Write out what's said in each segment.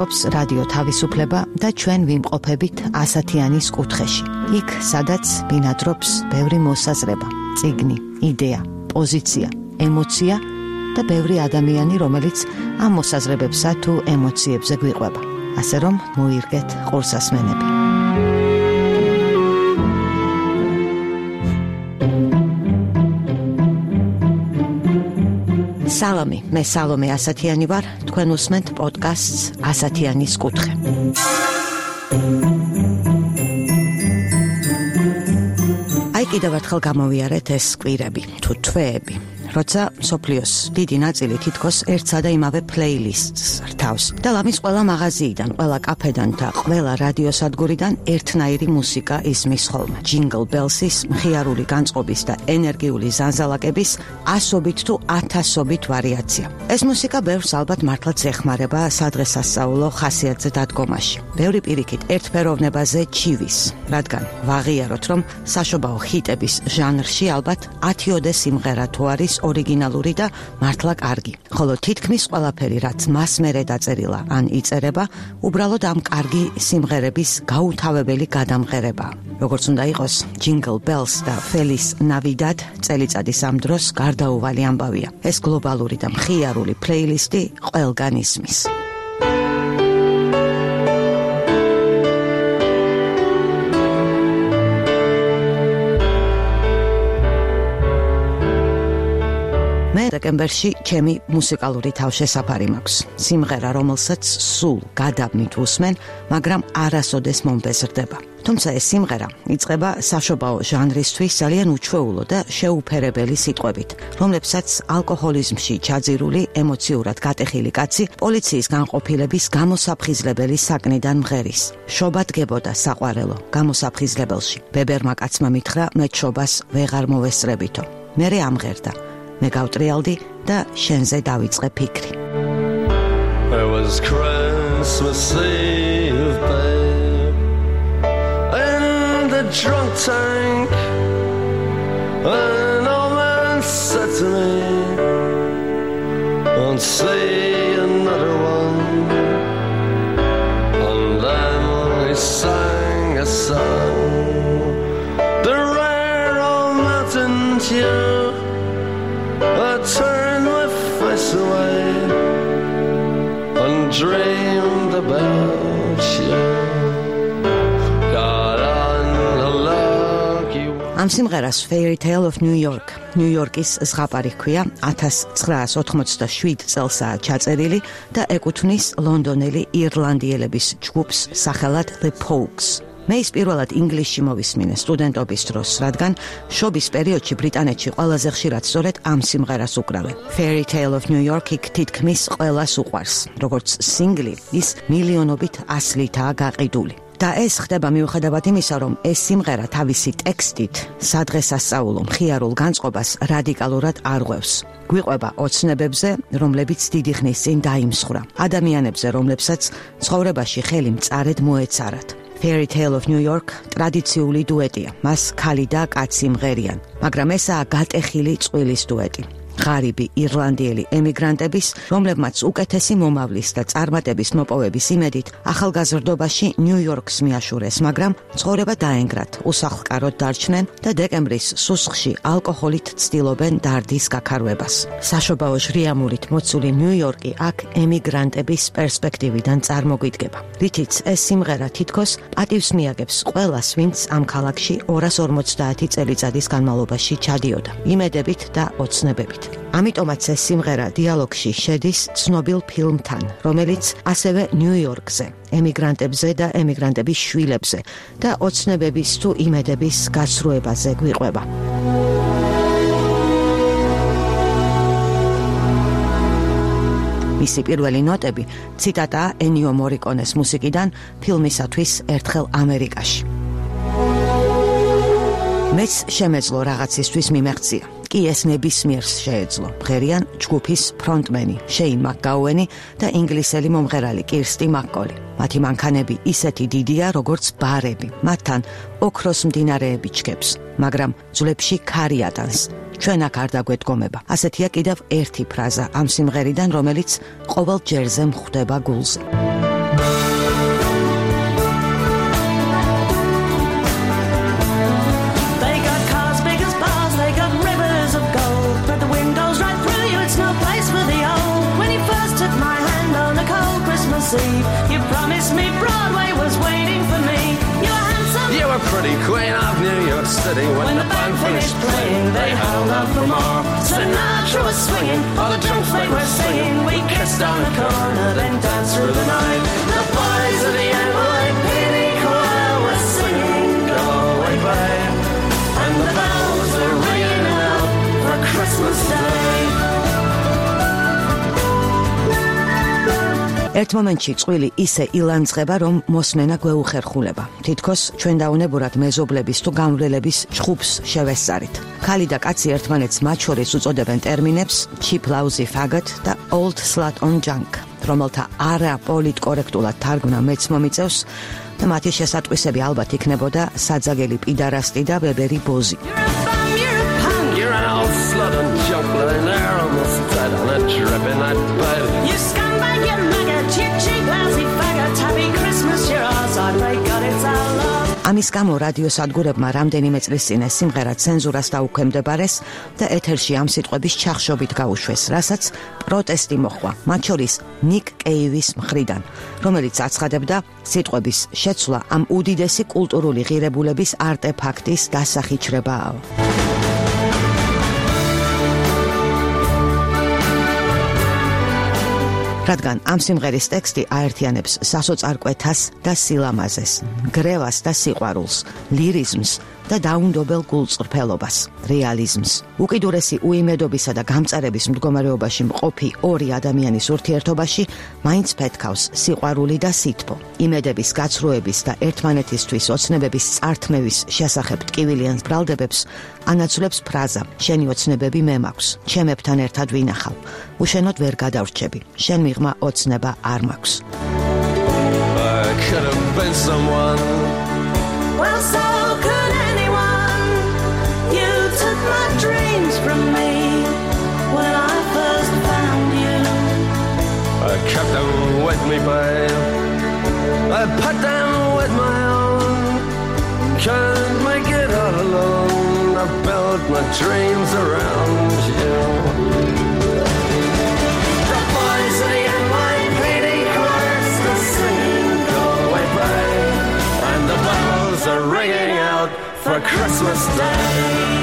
არსებობს რადიო თავისუფლება და ჩვენ ვიმყოფებით ასათიანის კუთხეში. იქ, სადაც ბინადრობს ბევრი მოსაზრება, წიგნი, იდეა, პოზიცია, ემოცია და ბევრი ადამიანი, რომელიც ამ მოსაზრებებსა თუ ემოციებზე გვიყვება. ასე რომ მოირგეთ ყურსასმენები. სალამი, მე სალომე ასათიანი ვარ, თქვენ უსმენთ პოდკასტს ასათიანის კუთხე. აი კიდევ ერთხელ გამოვიარეთ ეს კვირები, თუ თვეები, როცა მსოფლიოს დიდი ნაწილი თითქოს ერთსა და იმავე პლეილისტს რთავს და ლამის ყველა მაღაზიიდან, ყველა კაფედან და ყველა რადიოსადგურიდან ერთნაირი მუსიკა ისმის ხოლმე. ჯინგლ ბელსის მხიარული განწყობის და ენერგიული ზანზალაკების ასობით თუ ათასობით ვარიაცია. ეს მუსიკა ბევრს ალბათ მართლაც ეხმარება სადღესასწაულო ხასიათზე დადგომაში. ბევრი პირიქით ერთფეროვნებაზე ჩივის, რადგან ვაღიაროთ, რომ საშობაო ჰიტების ჟანრში ალბათ 10-ოდე სიმღერა თუ არის ორიგინალური და მართლა კარგი. ხოლო თითქმის ყველაფერი, რაც მას მერე დაწერილა ან იწერება, უბრალოდ ამ კარგი სიმღერების გაუთავებელი გადამღერებაა. როგორც უნდა იყოს, ჯინგლ ბელს და ფელის ნავიდად წელიწადის ამ დროს გარდაუვალი ამბავია. ეს გლობალური და მხიარული პლეილისტი ყველგან ისმის. მე დეკემბერში ჩემი მუსიკალური თავშესაფარი მაქვს. სიმღერა, რომელსაც სულ გადაბმით უსმენ, მაგრამ არასოდეს მომბეზრდება. თუმცა ეს სიმღერა იწყება საშობაო ჟანრისთვის ძალიან უჩვეულო და შეუფერებელი სიტყვებით, რომლებსაც ალკოჰოლიზმში ჩაძირული, ემოციურად გატეხილი კაცი პოლიციის განყოფილების გამოსაფხიზლებელი საკნიდან მღერის. შობა დგებოდა საყვარელო გამოსაფხიზლებელში. ბებერმა კაცმა მითხრა, მე შობას ვეღარ მოვესწრებითო. მერე ამღერდა. მე გავტრიალდი და შენზე დავიწყე ფიქრი. It was Christmas Eve, babe, in the drunk tank. An old man said to me, won't see another one. And then we sang a song, the rare old mountain tune. I turned my face away and dreamed about you. Got on a lucky one. ამ სიმღერას Fairy Tale of New York, ნიუ-იორკის ზღაპარი ჰქვია, 1987 წელსაა ჩაწერილი და ეკუთვნის ლონდონელი ირლანდიელების ჯგუფს სახელად The Pogues. მე ის პირველად ინგლისში მოვისმინე სტუდენტობის დროს, რადგან შობის პერიოდში ბრიტანეთში ყველაზე ხშირად სწორედ ამ სიმღერას უკრავენ. Fairy Tale of New York იქ თითქმის ყველას უყვარს, როგორც სინგლი, ის მილიონობით ასლითაა გაყიდული. და ეს ხდება მიუხედავად იმისა, რომ ეს სიმღერა თავისი ტექსტით სადღესასწაულო მხიარულ განწყობას რადიკალურად არღვევს. გვიყვება ოცნებებზე, რომლებიც დიდი ხნის წინ დაიმსხვრა, ადამიანებზე, რომლებსაც ცხოვრებაში ხელი მწარედ მოეცარათ. Fairy Tale of New York ტრადიციული დუეტია, მას ქალი და კაცი მღერიან, მაგრამ ესაა გატეხილი წყვილის დუეტი. ღარიბი ირლანდიელი ემიგრანტების, რომლებმაც უკეთესი მომავლის და წარმატების მოპოვების იმედით ახალგაზრდობაში ნიუ-იორკს მიაშურეს, მაგრამ ცხოვრება დაენგრათ, უსახლკაროდ დარჩნენ და დეკემბრის სუსხში ალკოჰოლით ცდილობენ დარდის გაქარვებას. საშობაო ჟრიამურით მოცული ნიუ-იორკი აქ ემიგრანტების პერსპექტივიდან წარმოგვიდგება, რითიც ეს სიმღერა თითქოს პატივს მიაგებს ყველას, ვინც ამ ქალაქში 250 წელიწადის განმავლობაში ჩადიოდა, იმედებით და ოცნებებით. ამიტომაც ეს სიმღერა დიალოგში შედის ცნობილ ფილმთან, რომელიც ასევე ნიუ-იორკზე, ემიგრანტებზე და ემიგრანტების შვილებზე და ოცნებების თუ იმედების გასრუებაზე გვიყვება. მისი პირველი ნოტები ციტატაა ენიო მორიკონეს მუსიკიდან ფილმისათვის ერთხელ ამერიკაში. მეც შემეძლო რაღაცისთვის მიმეღწია. კი ეს ნებისმიერს შეეძლო. მღერიან ჯგუფის ფრონტმენი შეინ მაკგაუენი და ინგლისელი მომღერალი კირსტი მაკკოლი. მათი მანქანები ისეთი დიდია, როგორც ბარები. მათთან ოქროს მდინარეები ჩქებს, მაგრამ ძვლებში ქარი ატანს. ჩვენ აქ არ დაგვედგომება. ასეთია კიდევ ერთი ფრაზა ამ სიმღერიდან, რომელიც ყოველ ჯერზე მხვდება გულზე. Christmas Eve. You promised me Broadway was waiting for me. You were handsome. You were pretty queen of New York City. When the band finished playing, they held out for more. Sinatra was swinging, all the drunks they were singing. We kissed on the corner, then danced through the night. The boys of the NYPD choir were singing, Go Away Babe. And the bells were ringing out for Christmas Day. ერთ მომენტში წვილი ისე ილანძღება, რომ მოსმენა გვეუხერხულება. თითქოს ჩვენ დაუნებურად მეზობლების თუ გამვლელების ჩხუბს შევესწარით. ქალი და კაცი ერთმანეთს მათ შორის უწოდებენ ტერმინებს cheap lousy faggot და old slut on junk, რომელთა არა პოლიტკორექტულად თარგმნა მეც მომიწევს და მათი შესატყვისები ალბათ იქნებოდა საძაგელი პიდარასტი და ბებერი ბოზი. You're an old slut on junk, lying there almost dead on a dripping night bed. You scumbag, you maggot, you cheap lousy faggot. Happy Christmas, you're ours, I pray God it's our love. ამის გამო რადიო სადგურებმა რამდენიმე წლის წინ ეს სიმღერა ცენზურას დაუქვემდებარეს და ეთერში ამ სიტყვების ჩახშობით გაუშვეს, რასაც პროტესტი მოჰყვა, მათ შორის ნიკ კეივის მხრიდან, რომელიც აცხადებდა სიტყვების შეცვლა ამ უდიდესი კულტურული ღირებულების არტეფაქტის დასახიჩრებაა. რადგან ამ სიმღერის ტექსტი აერთიანებს სასოწარკვეთას და სილამაზეს, გრევას და სიყვარულს, ლირიზმს და დაუნდობელ გულწრფელობას, რეალიზმს. უკიდურესი უიმედობისა და გამწარების მდგომარეობაში მყოფი ორი ადამიანის ურთიერთობაში მაინც ფეთქავს სიყვარული და სითბო. იმედების, გაცრუების და ერთმანეთისთვის ოცნებების წართმევის შესახებ ტკივილიან ბრალდებებს ანაცვლებს ფრაზა: შენი ოცნებები მე მაქვს, ჩემებთან ერთად ვინახავ, უშენოდ ვერ გადავრჩები, შენ მიღმა ოცნება არ მაქვს. I could have been someone. Well, so could anyone. You took my dreams from me when I first found you. I kept them with me, babe. I put them with my own. Can't make it all alone. I built my dreams around you. The boys of the NYPD chorus are singing, Go Away Babe. And the bells are ringing out for Christmas Day.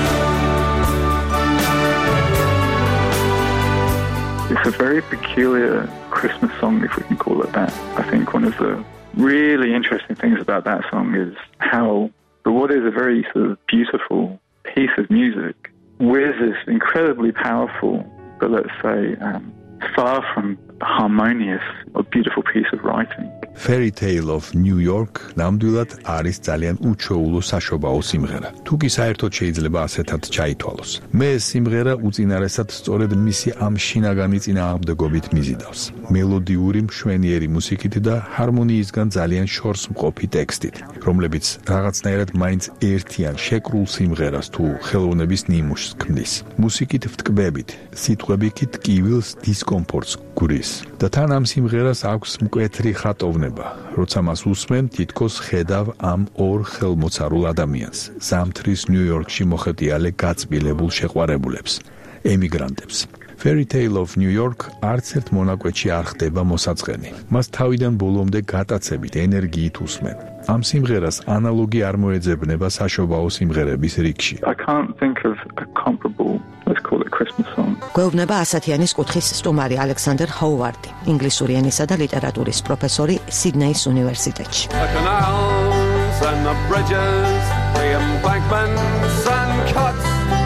It's a very peculiar Christmas song, if we can call it that. I think one of the really interesting things about that song is how what is a very sort of beautiful piece of music with this incredibly powerful, but let's say far from harmonious or beautiful piece of writing. Fairy Tale of New York ნამდვილად არის ძალიან უჩვეულო საშობაო სიმღერა. თუ კი საერთოდ შეიძლება ასეთად ჩაითვალოს. მე ეს სიმღერა უწინარესად სწორედ მისი ამ შინაგანი წინააღმდეგობით მიზიდავს. მელოდიური, მშვენიერი მუსიკით და ჰარმონიისგან ძალიან შორს მყოფი ტექსტით, რომლებიც რაღაცნაირად მაინც ერთიან შეკრულ სიმღერას თუ ხელოვნების ნიმუშს ქმნის. მუსიკით ვტკბებით, სიტყვებით ტკივილს დისკომფორტს გურის. და თან ამ სიმღერას აქვს მკვეთრი ხატოვნება, როცა მას უსმენ, თითქოს ხედავ ამ ორ ხელმოცარულ ადამიანს, ზამთრის ნიუ-იორკში მოხეტიალე გაწბილებულ შეყვარებულებს, ემიგრანტებს. Fairy Tale of New York არც ერთ მონაკვეთში არ ხდება მოსაწყენი. მას თავიდან ბოლომდე გატაცებით ენერგიით უსმენ. ამ სიმღერას ანალოგი არ მოეძებნება საშობაო სიმღერების რიგში. I can't think of a comparable, let's call it Christmas song. გვეუბნება ასათიანის კუთხის სტუმარი ალექსანდერ ჰოუარდი, ინგლისური ენისა და ლიტერატურის პროფესორი სიდნეის უნივერსიტეტში. The canals and the bridges, the embankments and cuts,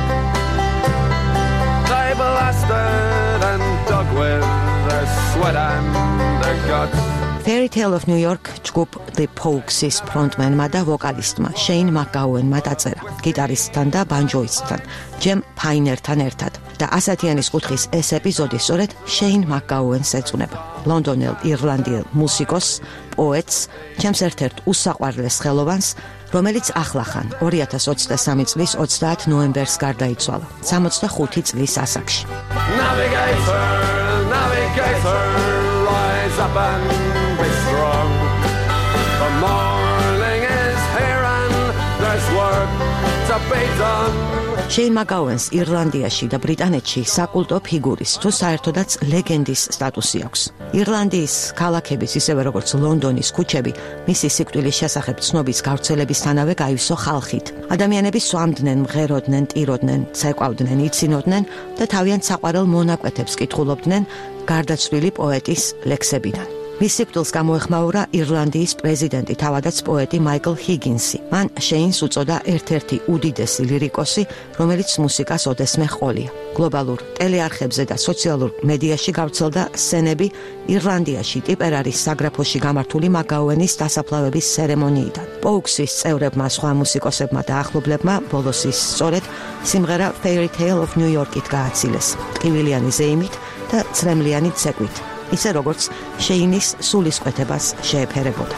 they blasted and dug with their sweat and their guts. Fairy Tale of New York ჯგუფ The Pogues-ის ფრონტმენმა და ვოკალისტმა შეინ მაკგაუენმა დაწერა, გიტარისტთან და ბანჯოისტთან, ჯემ ფაინერთან ერთად. და ასათიანის კუთხის ეს ეპიზოდი სწორედ შეინ მაკგაუენს ეძღვნება. ლონდონელ ირლანდიელ მუსიკოსს, პოეტს, ჩემს ერთ-ერთ უსაყვარლეს ხელოვანს, რომელიც ახლახან 2023 წლის 30 ნოემბერს გარდაიცვალა, 65 წლის ასაკში. Navigator, navigator, rise up and be strong. The morning is here and there's work a beaten. შეინ მაკაუენს ირლანდიაში და ბრიტანეთში საკულტო ფიგურის თუ საერთოდაც ლეგენდის სტატუსი აქვს. ირლანდიის ქალაქების ისევე როგორც ლონდონის ქუჩები მისი სიკვდილის შესახებ ცნობის გავრცელებისთანავე გაივსო ხალხით. ადამიანები სვამდნენ, მღეროდნენ, ტიროდნენ, ცეკვავდნენ, იცინოდნენ და თავიანთ საყვარელ მონაკვეთებს კითხულობდნენ გარდაცვლილი პოეტის ლექსებიდან. მის სიკვდილს გამოეხმაურა ირლანდიის პრეზიდენტი, თავადაც პოეტი მაიკლ ჰიგინსი. მან შეინს უწოდა ერთ-ერთი უდიდესი ლირიკოსი, რომელიც მუსიკას ოდესმე ჰყოლია. გლობალურ ტელეარხებზე და სოციალურ მედიაში გავრცელდა სცენები ირლანდიაში ტიპერარის საგრაფოში გამართული მაკაუენის დასაფლავების ცერემონიიდან. პოუქსის წევრებმა, სხვა მუსიკოსებმა და ახლობლებმა ბოლოს ის სწორედ სიმღერა Fairy Tale of New York-ით გააცილეს, ტკივილიანი ზეიმით და ცრემლიანი ცეკვით. ისე როგორც შეინის სულისკვეთებას შეეფერებოდა.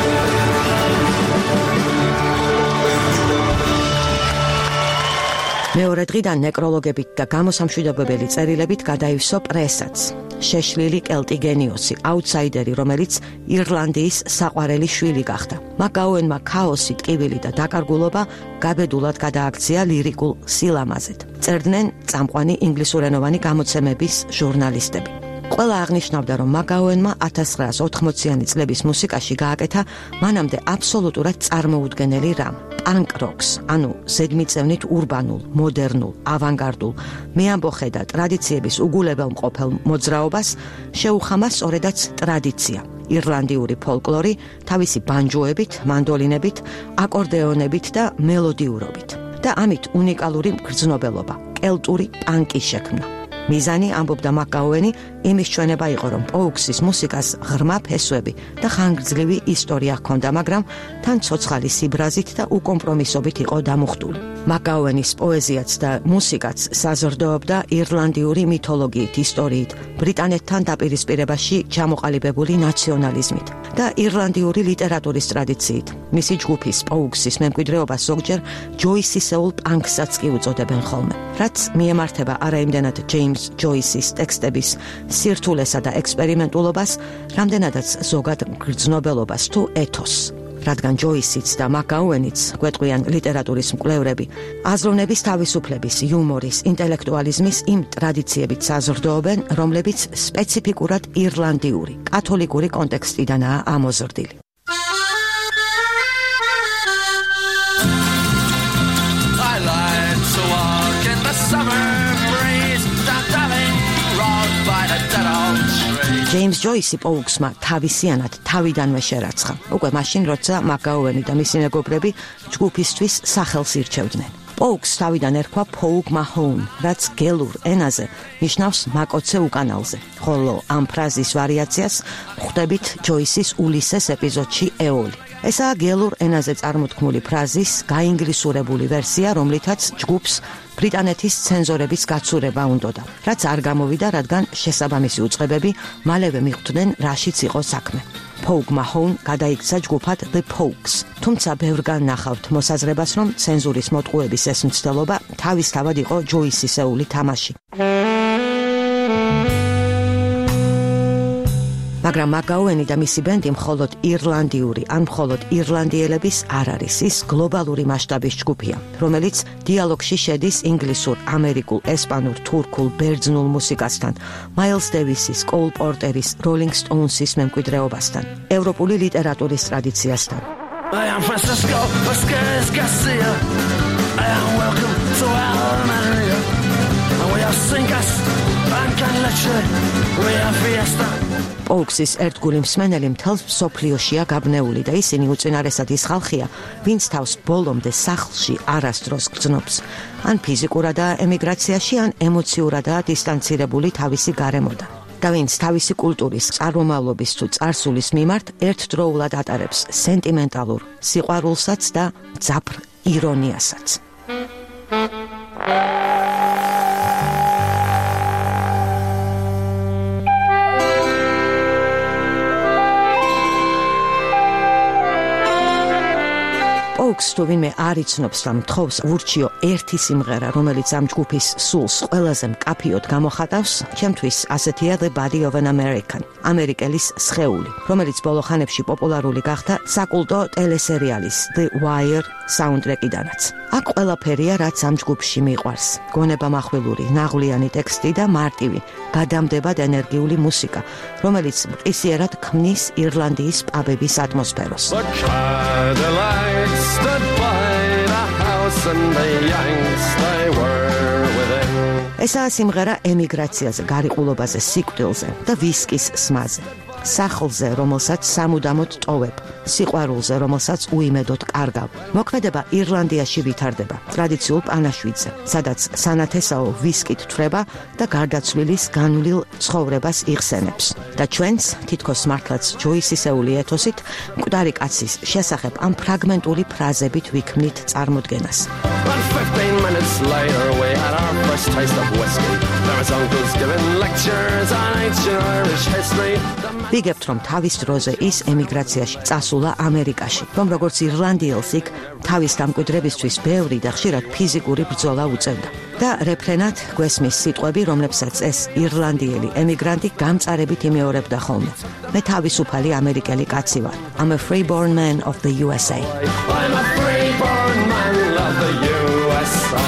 მეორე დღიდან ნეკროლოგებით და გამოსამშვიდობებელი წერილებით გადაივსო პრესაც. შეშლილი კელტი გენიოსი, აუთსაიდერი, რომელიც ირლანდიის საყვარელი შვილი გახდა. მაკაუენმა ქაოსი, ტკივილი და დაკარგულობა გაბედულად გადააქცია ლირიკულ სილამაზედ. წერდნენ წამყვანი ინგლისურენოვანი გამოცემების ჟურნალისტები. ყველა აღნიშნავდა, რომ მაკაუენმა 1980-იანი წლების მუსიკაში გააკეთა მანამდე აბსოლუტურად წარმოუდგენელი რამ. პანკ როკს, ანუ ზედმიწევნით ურბანულ, მოდერნულ, ავანგარდულ, მეამბოხე და ტრადიციების უგულებელმყოფელ მოძრაობას შეუხამა სწორედაც ტრადიცია. ირლანდიური ფოლკლორი თავისი ბანჯოებით, მანდოლინებით, აკორდეონებით და მელოდიურობით. და ამით უნიკალური მგრძნობელობა, კელტური პანკი შექმნა. მიზანი, ამბობდა მაკაუენი, იმის ჩვენება იყო, რომ პოუქსის მუსიკას ღრმა ფესვები და ხანგრძლივი ისტორია ჰქონდა, მაგრამ თან ცოცხალი სიბრაზით და უკომპრომისობით იყო დამუხტული. მაკაუენის პოეზიაც და მუსიკაც საზრდოობდა ირლანდიური მითოლოგიით, ისტორიით, ბრიტანეთთან დაპირისპირებაში ჩამოყალიბებული ნაციონალიზმით და ირლანდიური ლიტერატურის ტრადიციით. მისი ჯგუფის პოუქსის მემკვიდრეობას ზოგჯერ ჯოისისეულ პანკსაც კი უწოდებენ ხოლმე, რაც მიემართება არაიმდენად ჯეიმს ჯოისის ტექსტების სირთულესა და ექსპერიმენტულობას, რამდენადაც ზოგად მგრძნობელობას თუ ეთოსს. რადგან ჯოისიც და მაკაუენიც, გვეტყვიან ლიტერატურის მკვლევრები, აზროვნების თავისუფლების, იუმორის, ინტელექტუალიზმის იმ ტრადიციებით საზრდოობენ, რომლებიც სპეციფიკურად ირლანდიური, კათოლიკური კონტექსტიდანაა ამოზრდილი. ჯეიმს ჯოისი პოუქსმა თავისიანად თავიდანვე შერაცხა. უკვე მაშინ, როცა მაკაუენი და მისი მეგობრები ჯგუფისთვის სახელს ირჩევდნენ. პოუქს თავიდან ერქვა Pogue Mahone, რაც გელურ ენაზე ნიშნავს მაკოცე უკანალზე, ხოლო ამ ფრაზის ვარიაციას ხვდებით ჯოისის ულისეს ეპიზოდში ეოლი. ესაა გელურ ენაზე წარმოთქმული ფრაზის გაინგლისურებული ვერსია, რომლითაც ჯგუფს ბრიტანეთის ცენზორების გაცურება უნდოდა, რაც არ გამოვიდა, რადგან შესაბამისი უწყებები მალევე მიხვდნენ, რაშიც იყო საქმე. Pogue Mahone გადაიქცა ჯგუფად The Pogues, თუმცა ბევრგან ნახავთ მოსაზრებას, რომ ცენზურის მოტყუების ეს მცდელობა თავისთავად იყო ჯოისისეული თამაში. მაგრამ მაკაუენი და მისი ბენდი მხოლოდ ირლანდიური, ან მხოლოდ ირლანდიელების არ არის, ის გლობალური მასშტაბის ჯგუფია, რომელიც დიალოგში შედის ინგლისურ, ამერიკულ, ესპანურ, თურქულ, ბერძნულ მუსიკასთან, მაილს დევისის, კოულ პორტერის, როლინგ სტოუნსის მემკვიდრეობასთან, ევროპული ლიტერატურის ტრადიციასთან. I am Francisco Vasquez Garcia. I am welcome to Almeria. And we are singers and can literally we are fiesta. პოუქსის ერთგული მსმენელი მთელს მსოფლიოშია გაბნეული და ისინი უწინარესად ის ხალხია, ვინც თავს ბოლომდე სახლში არასდროს გრძნობს, ან ფიზიკურადაა ემიგრაციაში, ან ემოციურადაა დისტანცირებული თავისი გარემოდან. და ვინც თავისი კულტურის, წარმომავლობის თუ წარსულის მიმართ ერთდროულად ატარებს სენტიმენტალურ სიყვარულსაც და ძაფრ ირონიასაც. Pogues თუ ვინმე არ იცნობს და მთხოვს ურჩიო ერთი სიმღერა, რომელიც ამ ჯგუფის სულს ყველაზე მკაფიოდ გამოხატავს, ჩემთვის ასეთია The Body of an American, ამერიკელის სხეული, რომელიც ბოლო ხანებში პოპულარული გახდა საკულტო ტელესერიალის The Wire საუნდტრეკიდანაც. აქ ყველაფერია, რაც ამ ჯგუფში მიყვარს. გონებამახვილური, ნაღვლიანი ტექსტი და მარტივი, გადამდებად ენერგიული მუსიკა, რომელიც მყისიერად ქმნის ირლანდიის პაბების ატმოსფეროს. ესაა სიმღერა ემიგრაციაზე, გარიყულობაზე, სიკვდილზე და ვისკის სმაზე. სახლზე, რომელსაც სამუდამოდ ტოვებ, სიყვარულზე, რომელსაც უიმედოდ კარგავ. მოქმედება ირლანდიაში ვითარდება, ტრადიციულ პანაშვიდზე, სადაც სანათესაო ვისკით თვრება და გარდაცვლილის განვლილ ცხოვრებას იხსენებს. და ჩვენც, თითქოს მართლაც ჯოისისეული ეთოსით, მკვდარი კაცის შესახებ ამ ფრაგმენტული ფრაზებით ვიქმნით წარმოდგენას. 15 minutes later we had our first taste of whiskey. There was uncles giving lectures on ancient Irish history. ვიგებთ, რომ თავის დროზე ის ემიგრაციაში წასულა ამერიკაში, რომ როგორც ირლანდიელს იქ თავის დამკვიდრებისთვის ბევრი და ხშირად ფიზიკური ბრძოლა უწევდა. და რეფრენად გვესმის სიტყვები, რომლებსაც ეს ირლანდიელი ემიგრანტი გამწარებით იმეორებდა ხოლმე. მე თავისუფალი ამერიკელი კაცი ვარ. I'm a free-born man of the USA. I'm a free-born man of the USA.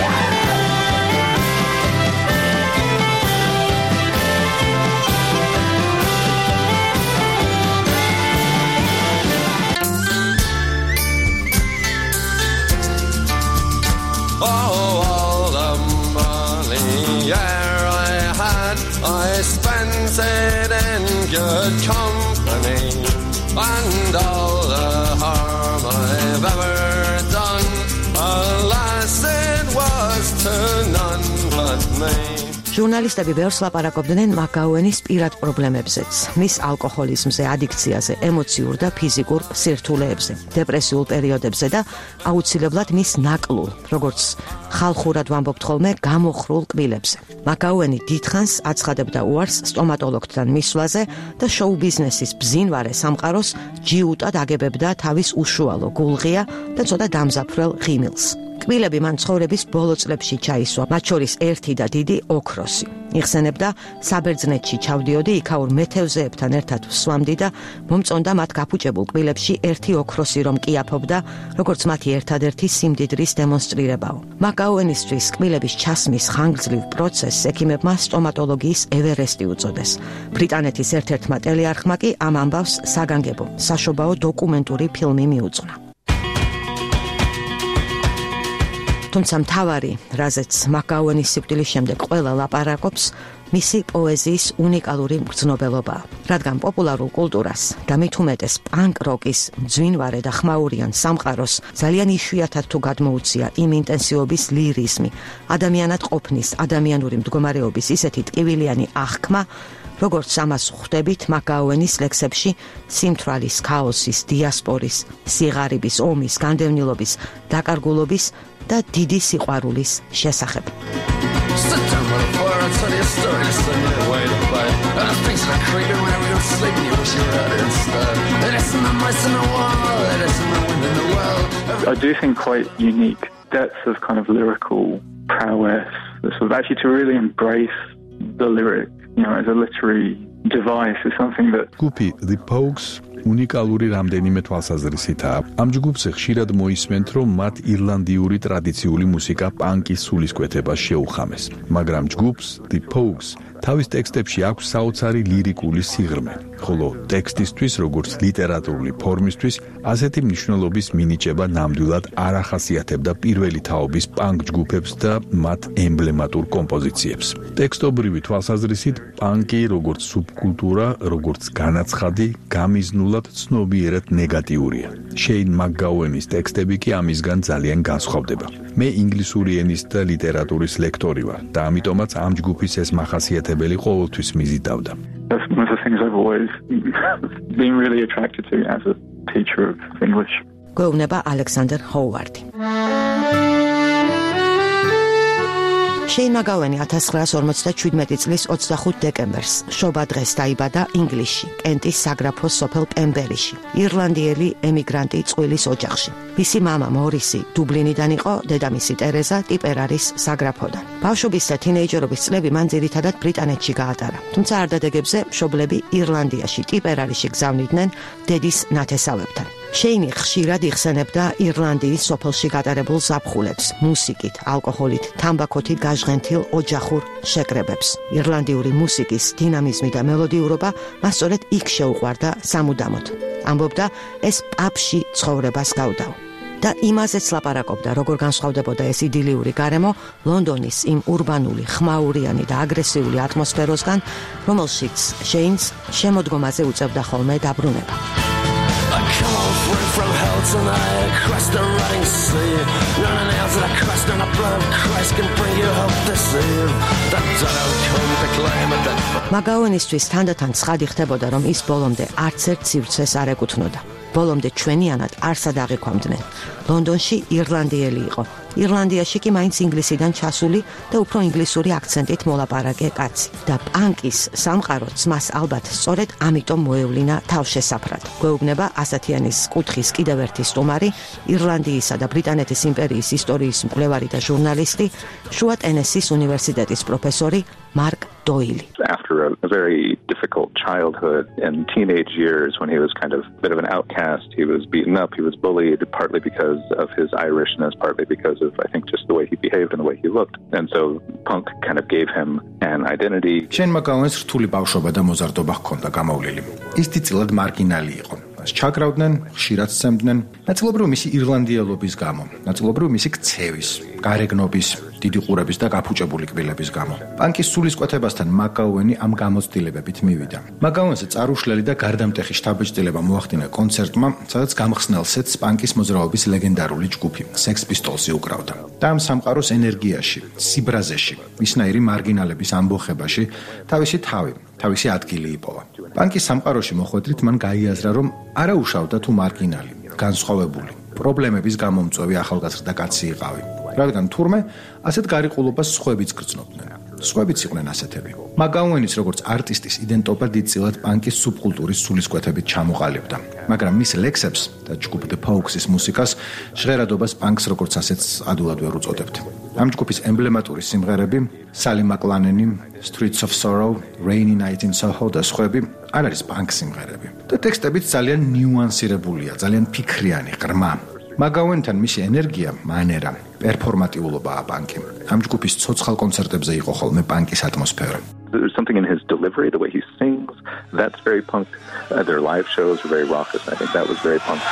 All the money I had, I spent it in good company, and all the harm I've ever done, alas, it was to none but me. ჟურნალისტები ბევრს ლაპარაკობდნენ მაკაუენის პირად პრობლემებზეც, მის ალკოჰოლიზმზე, ადიქციაზე, ემოციურ და ფიზიკურ სირთულეებზე, დეპრესიულ პერიოდებზე და აუცილებლად მის ნაკლულ, როგორც ხალხურად ვამბობთ ხოლმე, გამოხრულ კბილებზე. მაკაუენი დიდხანს აცხადებდა უარს სტომატოლოგთან მისვლაზე და შოუ ბიზნესის ბზინვარე სამყაროს ჯიუტად აგებებდა თავის უშუალო გულღია და ცოტა დამზაფრელ ღიმილს. კბილები მან ცხოვრების ბოლო წლებში ჩაისვა, მათ შორის ერთი და დიდი ოქროსი. იხსენებდა, საბერძნეთში ჩავდიოდი, იქაურ მეთევზეებთან ერთად ვსვამდი და მომწონდა მათ გაფუჭებულ კბილებში ერთი ოქროსი რომ კიაფობდა, როგორც მათი ერთადერთი სიმდიდრის დემონსტრირებაო. მაკაუენისთვის კბილების ჩასმის ხანგრძლივ პროცესს ექიმებმა სტომატოლოგიის ევერესტი უწოდეს. ბრიტანეთის ერთ-ერთმა ტელეარხმა კი ამ ამბავს საგანგებო, საშობაო დოკუმენტური ფილმი მიუძღვნა. თუმცა მთავარი, რაზეც მაკაუენის სიკვდილის შემდეგ ყველა ლაპარაკობს, მისი პოეზიის უნიკალური მგრძნობელობაა, რადგან პოპულარულ კულტურას და მით უმეტეს პანკ როკის მძვინვარე და ხმაურიან სამყაროს ძალიან იშვიათად თუ გადმოუცია იმ ინტენსივობის ლირიზმი, ადამიანად ყოფნის, ადამიანური მდგომარეობის ისეთი ტკივილიანი აღქმა, როგორც ამას ხვდებით მაკაუენის ლექსებში სიმთვრალის, ქაოსის, დიასპორის, სიღარიბის, ომის, განდევნილობის, დაკარგულობის და დიდი სიყვარულის შესახებ. Sit down by the fire, I'll tell you a story to send you away to play. And the things that are creeping whenever you're sleeping, you wish you were out instead. It isn't the mice in the wall, it isn't the wind in the well. I do think quite unique depths of kind of lyrical prowess, sort of actually to really embrace the lyric, as a literary device is something that ჯგუფი The Pogues უნიკალური რამდენიმე თვალსაზრისითაა. ამ ჯგუფზე ხშირად მოისმენთ, რომ მათ ირლანდიური ტრადიციული მუსიკა პანკის სულისკვეთებას შეუხამეს. მაგრამ ჯგუფს The Pogues თავის ტექსტებში აქვს საოცარი ლირიკული სიღრმე, ხოლო ტექსტისთვის, როგორც ლიტერატურული ფორმისთვის, ასეთი მნიშვნელობის მინიჭება ნამდვილად არ ახასიათებდა პირველი თაობის პანკ ჯგუფებს და მათ ემბლემატურ კომპოზიციებს. ტექსტობრივი თვალსაზრისით, პანკი როგორც სუბკულტურა, როგორც განაცხადი, გამიზნულად ცნობიერად ნეგატიურია. შეინ მაკგაუენის ტექსტები კი ამისგან ძალიან განსხვავდება. მე ინგლისური ენის და ლიტერატურის ლექტორი ვარ და ამიტომაც ამ ჯგუფის ეს მახასიათებელი ყოველთვის მიზიდავდა. That's one of the things I've always been really attracted to as a teacher of English. გვეუბნება ალექსანდერ ჰოუარდი. შეინ მაგავენი 1957 წლის 25 დეკემბერს შობა დღეს დაიბადა ინგლისში, კენტის საგრაფოს სოფელ პემბერიში, ირლანდიელი ემიგრანტი წყვილის ოჯახში. მისი მამა მორისი დუბლინიდან იყო, დედამისი ტერეზა ტიპერარის საგრაფოდან. ბავშვობის და თინეიჯერობის წლები მან ძირითადად ბრიტანეთში გაატარა. თუმცა არდადეგებზე მშობლები ირლანდიაში ტიპერარიში გზავნიდნენ დედის ნათესავებთან. შეინი ხშირად იხსენებდა ირლანდიის სოფელში გატარებულ ზაფხულებს, მუსიკით, ალკოჰოლით, თამბაქოთი გაჟღენთილ ოჯახურ შეკრებებს. ირლანდიური მუსიკის დინამიზმი და მელოდიურობა მას სწორედ იქ შეუყვარდა სამუდამოდ. ამბობდა, ეს პაბში ცხოვრებას გავდაო. და იმაზეც ლაპარაკობდა, როგორ განსხვავდებოდა ეს იდილიური გარემო ლონდონის იმ урბანული, ხმაურიანი და აგრესიული ატმოსფეროსგან, რომელშიც შეინს შემოდგომაზე უწევდა ხოლმე დაბრუნება. I come all free from hell tonight, across the rotting sea. None of nails that I crushed on the blood of Christ can bring you hope to save. That don't come to claim it that. მაგაონისთვის თანდათან ცხადი ხდებოდა, რომ ის ბოლომდე არც ერთ სივრცეს არ ეკუთვნოდა. ბოლომდე ჩვენიანად არსად აღიქვამდნენ. ლონდონში ირლანდიელი იყო. ირლანდიაში კი მაინც ინგლისიდან ჩასული და უფრო ინგლისური აქცენტით მოლაპარაკე კაცი. და პანკის სამყაროც მას ალბათ სწორედ ამიტომ მოევლინა თავშესაფრად. გვეუბნება ასათიანის კუთხის კიდევ ერთი სტუმარი, ირლანდიისა და ბრიტანეთის იმპერიის ისტორიის მკვლევარი და ჟურნალისტი, შუა ტენესის უნივერსიტეტის პროფესორი მარკ დოილი. After a very difficult childhood and teenage years when he was kind of a bit of an outcast, he was beaten up, he was bullied, partly because of his Irishness, partly because of, I think, just the way he behaved and the way he looked. And so punk kind of gave him an identity. შეინ მაგაონს რთული ბავშვობა და მოზარდობა ჰქონდა გამოვლილი. ის დიდწილად მარგინალი იყო. მას ჩაკრავდნენ, ხშირად სცემდნენ, ნაწილობრივ მისი ირლანდიელობის გამო, ნაწილობრივ მისი ქცევის, გარეგნობის, დიდი ყურების და გაფუჭებული კბილების გამო. პანკის სულისკვეთებასთან მაგაონი ამ გამოცდილებებით მივიდა. მაგაონს წარუშლელი და გარდამტეხი შთაბეჭდილება მოახდინა კონცერტმა, სადაც გამხსნელსეც პანკის მოძრაობის ლეგენდარული ჯგუფი Sex Pistols-ი უკრავდა. და ამ სამყაროს ენერგიაში, სიბრაზეში, მისნაირი მარგინალების ამბოხებაში თავისი თავი, თავისი ადგილი იპოვა. პანკის სამყაროში მოხვედრით მან გაიაზრა, რომ არა უშავდა თუ მარგინალი, განსხვავებული, პრობლემების გამომწვევი ახალგაზრდა კაცი იყავი. რადგან თურმე ასეთ გარიყულობას სხვებიც გრძნობდნენ. სხვებიც იყვნენ ასეთები. მაგაონის როგორც არტისტის იდენტობა დიდწილად პანკის სუბკულტურის სულისკვეთებით ჩამოყალიბდა, მაგრამ მის ლექსებს და ჯგუფ The Pogues-ის მუსიკას ჟღერადობას პანკს როგორც ასეთს ადულად ვერ უწოდებთ. ამ ჯგუფის ემბლემატური სიმღერები, Sally McLannany, Streets of Sorrow, Rainy Night in Soho და სხვები არ არის პანკ სიმღერები. და ტექსტებიც ძალიან ნიუანსირებულია, ძალიან ფიქრიანი, ღრმა. მაგაონთან მისი ენერგია, მანერა, პერფორმატიულობაა პანკი. ამ ჯგუფის ცოცხალ კონცერტებზე იყო ხოლმე პანკის ატმოსფერო. There's something in his delivery, the way he sings, that's very punk. Their live shows were very raucous. I think that was very punk.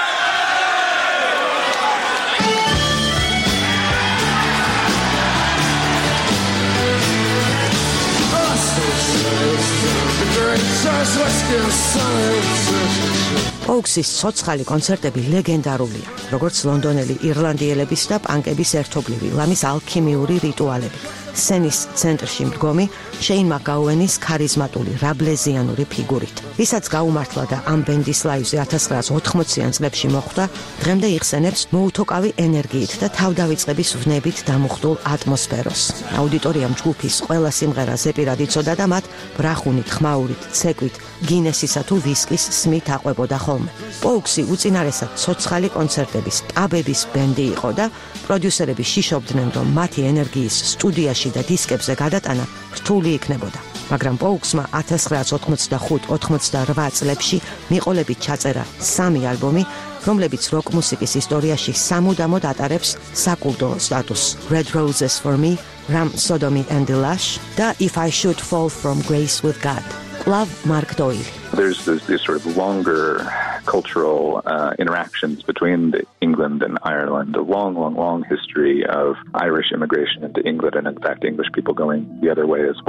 პოუგსის ცოცხალი კონცერტები ლეგენდარულია, როგორც ლონდონელი ირლანდიელების და პანკების ერთობლივი ლამის ალქიმიური რიტუალები. სცენის ცენტრში მდგომი შეინ მაგაუენის ქარიზმატული რაბლეზიანური ფიგურით. ვისაც გაუმართლა და ამ ბენდის ლაივზე 1980-იან წლებში მოხვდა, დღემდე იხსენებს მოუთოკავი ენერგიით და თავდავიწყების ვნებით დამუხტულ ატმოსფეროს. აუდიტორიამ ჯგუფის ყველა სიმღერა ზეპირად იცოდა და მათ ბრახუნით, ხმაურით, ცეკვით, გინესისა თუ ვისკის სმით აყვებოდა ხოლმე. პოუგსი უწინარესად ცოცხალი კონცერტების, პაბების ბენდი იყო და პროდიუსერები შიშობდნენ, რომ მათი ენერგიის სტუდიაში და დისკებზე გადატანა რთული იქნებოდა. მაგრამ პოუგსმა 1985-88 წლებში მიყოლებით ჩაწერა 3 ალბომი, რომლებიც როკ მუსიკის ისტორიაში სამუდამოდ ატარებს საკულტო სტატუსს. Red Roses for Me, Ram Sodomy and the Lush და If I Should Fall from Grace with God. Love Mark Doyle. There's these sort of longer cultural interactions between England and Ireland, a long history of Irish immigration into England and in fact English people going the other way as well.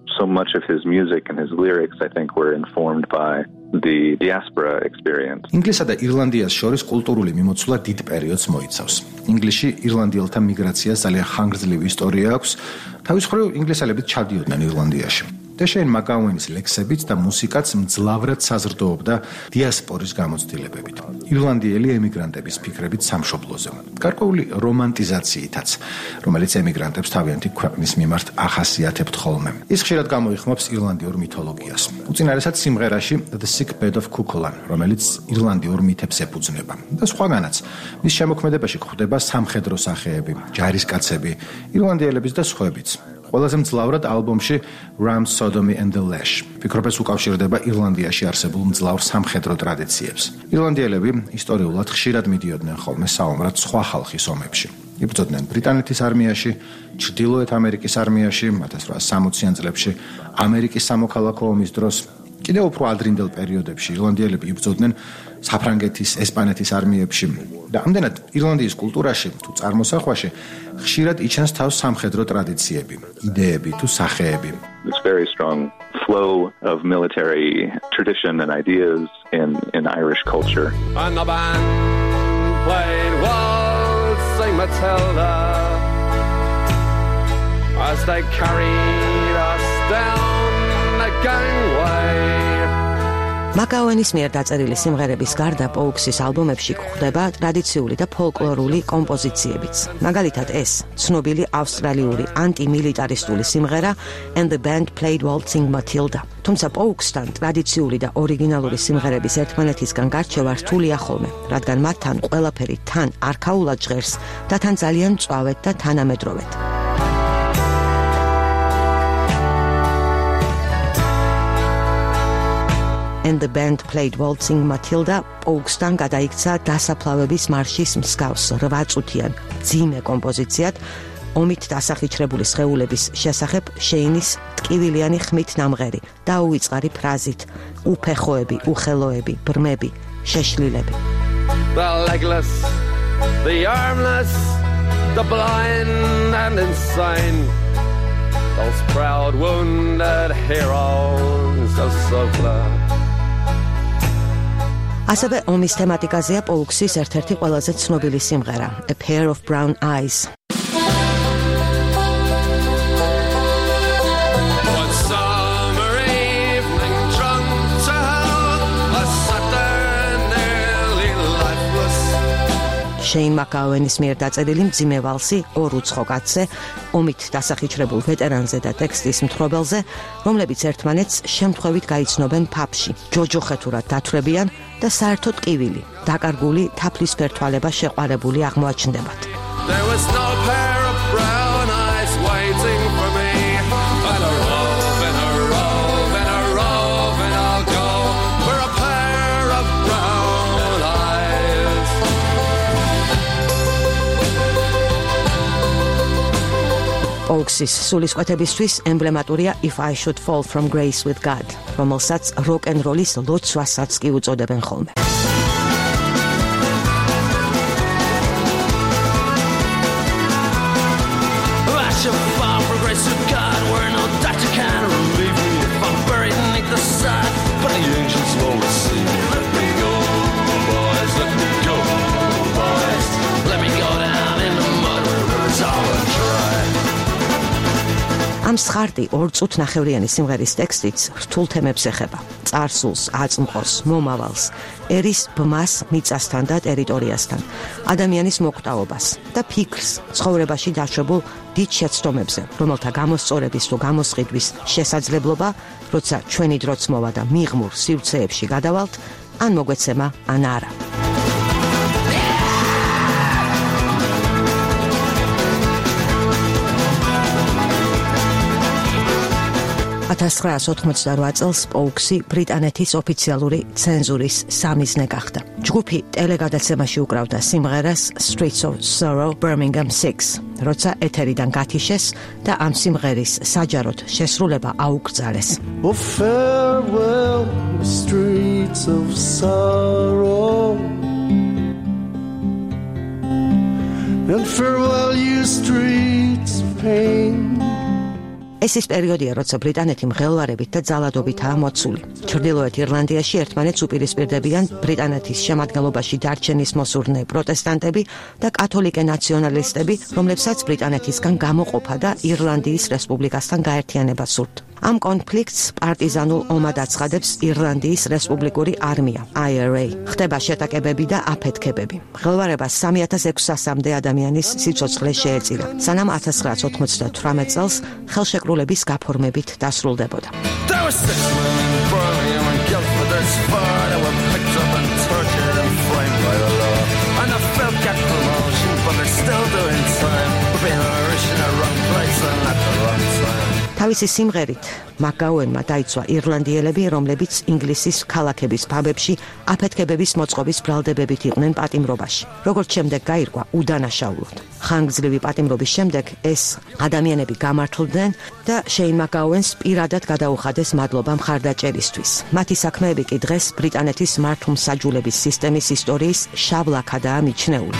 so much of his music and his lyrics, I think, were informed by the diaspora experience. ინგლისსა და ირლანდიას შორის კულტურული მიმოცვლა დიდ პერიოდს მოიცავს. ინგლისში ირლანდიელთა მიგრაციას ძალიან ხანგრძლივი ისტორია აქვს. თავის მხრივ ინგლისელებიც ჩადიოდნენ ირლანდიაში. დეშენ მაკაუენის ლექსებით და მუსიკაც მძლავრად საზრდოობდა დიასპორის გამოცდილებებით. ირლანდიელი ემიგრანტების ფიქრებით სამშობლოზე. გარკვეული რომანტიზაციითაც, რომელიც ემიგრანტებს თავიანთი ქვეყნის მიმართ ახასიათებთ ხოლმე. ის ხშირად გამოიხმობს ირლანდიურ მითოლოგიას. უწინარესად სიმღერაში The Sick Bed of Cuchulainn, რომელიც ირლანდიურ მითებს ეფუძნება. და სხვაგანაც, მის შემოქმედებაში გვხვდება სამხედრო სახეები, ჯარისკაცები, ირლანდიელების და სხვაებიც. ყველაზე მძლავრად ალბომში Ram Sodomy and the Lash. ფიქრობ ეს უკავშირდება ირლანდიაში არსებულ მძლავრ სამხედრო ტრადიციებს. ირლანდიელები ისტორიულად ხშირად მიდიოდნენ ხოლმე საომრად სხვა ხალხის ომებში. იბრძოდნენ ბრიტანეთის არმიაში, ჩრდილოეთ ამერიკის არმიაში 1860-იან წლებში, ამერიკის სამოქალაქო ომის დროს. კიდევ უფრო ადრინდელ პერიოდებში ირლანდიელები იბრძოდნენ საფრანგეთის, ესპანეთის არმიებში. და ამდენად ირლანდიის კულტურაში თუ წარმოსახვაში ხშირად იჩენს თავს სამხედრო ტრადიციები, იდეები თუ სახეები. This very strong flow of military tradition and ideas in Irish culture. And the band played Waltzing Matilda as they carried us down the gangway. მაკაუენის მიერ დაწერილი სიმღერების გარდა პოუქსის ალბომებში გვხვდება ტრადიციული და ფოლკლორული კომპოზიციებიც. მაგალითად ეს ცნობილი ავსტრალიური ანტიმილიტარისტული სიმღერა And the Band Played Waltzing Matilda. თუმცა პოუქსთან ტრადიციული და ორიგინალური სიმღერების ერთმანეთისგან გარჩევა რთულია ხოლმე, რადგან მათთან ყველაფერი თან არქაულად ჟღერს და თან ძალიან მწვავედ და თანამედროვედ. And the Band Played Waltzing Matilda პოუქსთან გადაიქცა დასაფლავების მარშის მსგავს 8 წუთიან ძიმე კომპოზიციად ომით დასახიჩრებული სხეულების შესახებ შეინის ტკივილიანი ხმით ნამღერი და უიწყარი ფრაზით უფეხოები, უხელოები, ბრმები, შეშლილები. The legless, the armless, the blind and insane, those proud wounded heroes of Suvla. ასევე ომის თემატიკაზეა პოუქსის ერთ-ერთი ყველაზე ცნობილი სიმღერა A Pair of Brown Eyes. შეინ მაკაუენის მიერ დაწერილი მძიმე ვალსი ორ უცხო კაცზე, ომით დასახიჩრებულ ვეტერანზე და ტექსტის მთხრობელზე, რომლებიც ერთმანეთს შემთხვევით გაიცნობენ ფაბში, ჯოჯოხეთურად დათვრებიან და საერთოდ ტკივილი, დაკარგული თაფლისფერ თვალება შეყვარებული აღმოაჩნდებათ. There was no pair of brown eyes waiting for me. And a rove and a rove and a rove and I'll go for a pair of brown eyes. პოუქსის სულისკვეთებისთვის ემბლემატურია If I Should Fall From Grace With God, რომელსაც როკ-ენ-როლის ლოცვასაც კი უწოდებენ ხოლმე. ამ სხარტი 2 წუთ ნახევრიანი სიმღერის ტექსტიც რთულ თემებს ეხება. წარსულს, აწმყოს, მომავალს, ერის ბმას მიწასთან და ტერიტორიასთან, ადამიანის მოკვდაობას და ფიქრს ცხოვრებაში დაშვებულ დიდ შეცდომებზე, რომელთა გამოსწორების თუ გამოსყიდვის შესაძლებლობა, როცა ჩვენი დროც მოვა და მიღმურ სივრცეებში გადავალთ, ან მოგვეცემა, ან არა. 1988 წელს პოუქსი ბრიტანეთის ოფიციალური ცენზურის სამიზნე გახდა. ჯგუფი ტელეგადაცემაში უკრავდა სიმღერას Streets of Sorrow Birmingham 6, როცა ეთერიდან გათიშეს და ამ სიმღერის საჯაროდ შესრულება აუკრძალეს. Oh, farewell, the streets of sorrow, and farewell, you streets of pain. ეს ის პერიოდია, როცა ბრიტანეთი მღელვარებით და ძალადობითაა მოცული. ჩრდილოეთ ირლანდიაში ერთმანეთს უპირისპირდებიან ბრიტანეთის შემადგენლობაში დარჩენის მოსურნე პროტესტანტები და კათოლიკე ნაციონალისტები, რომლებსაც ბრიტანეთისგან გამოყოფა და ირლანდიის რესპუბლიკასთან გაერთიანება სურთ. ამ კონფლიქტს პარტიზანულ ომად აცხადებს ირლანდიის რესპუბლიკური არმია IRA. ხდება შეტაკებები და აფეთქებები. მღელვარებას 3600-მდე ადამიანის სიცოცხლე შეეწირა, სანამ 1998 წელს ხელშეკრულების გაფორმებით დასრულდებოდა. თავისი სიმღერით მაკგაუენმა დაიცვა ირლანდიელები, რომლებიც ინგლისის ქალაქების ფაბებში აფეთქებების მოწყობის ბრალდებებით იყვნენ პატიმრობაში. როგორც შემდეგ გაირკვა უდანაშაულოდ. ხანგრძლივი პატიმრობის შემდეგ ეს ადამიანები გამართლდნენ და შეინ მაკგაუენს პირადად გადაუხადეს მადლობა მხარდაჭერისთვის. მათი საქმეები კი დღეს ბრიტანეთის მართლმსაჯულების სისტემის ისტორიის შავ ლაქადაა მიჩნეული.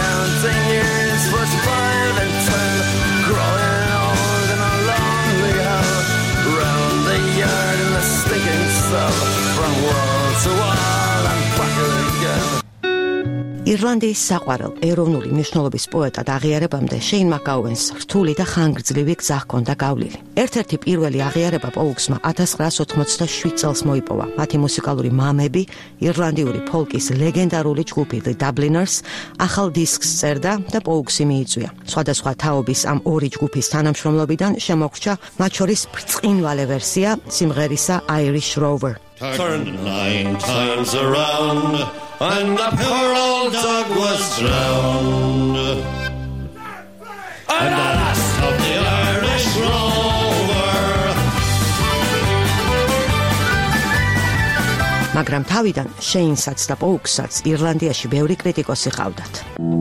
ირლანდიის საყვარელ ეროვნული მნიშვნელობის პოეტად აღიარებამდე შეინ მაკგაუენს რთული და ხანგრძლივი გზა ჰქონდა გავლილი. ერთ-ერთი პირველი აღიარება პოუქსმა 1987 წელს მოიპოვა. მათი მუსიკალური მამები, ირლანდიური ფოლკის ლეგენდარული ჯგუფი The Dubliners, ახალ დისკს წერდა და პოუქსი მიიწვია. სხვადასხვა თაობის ამ ორი ჯგუფის თანამშრომლობიდან შემოგვჭა მათ შორის ბრწყინვალე ვერსია სიმღერისა Irish Rover. Turned 9 times around, and the poor old dog was drowned. And the last of the Irish Rover. მაგრამ თავიდან შეინსაც და პოუქსაც ირლანდიაში ბევრი კრიტიკოსი ყავდათ.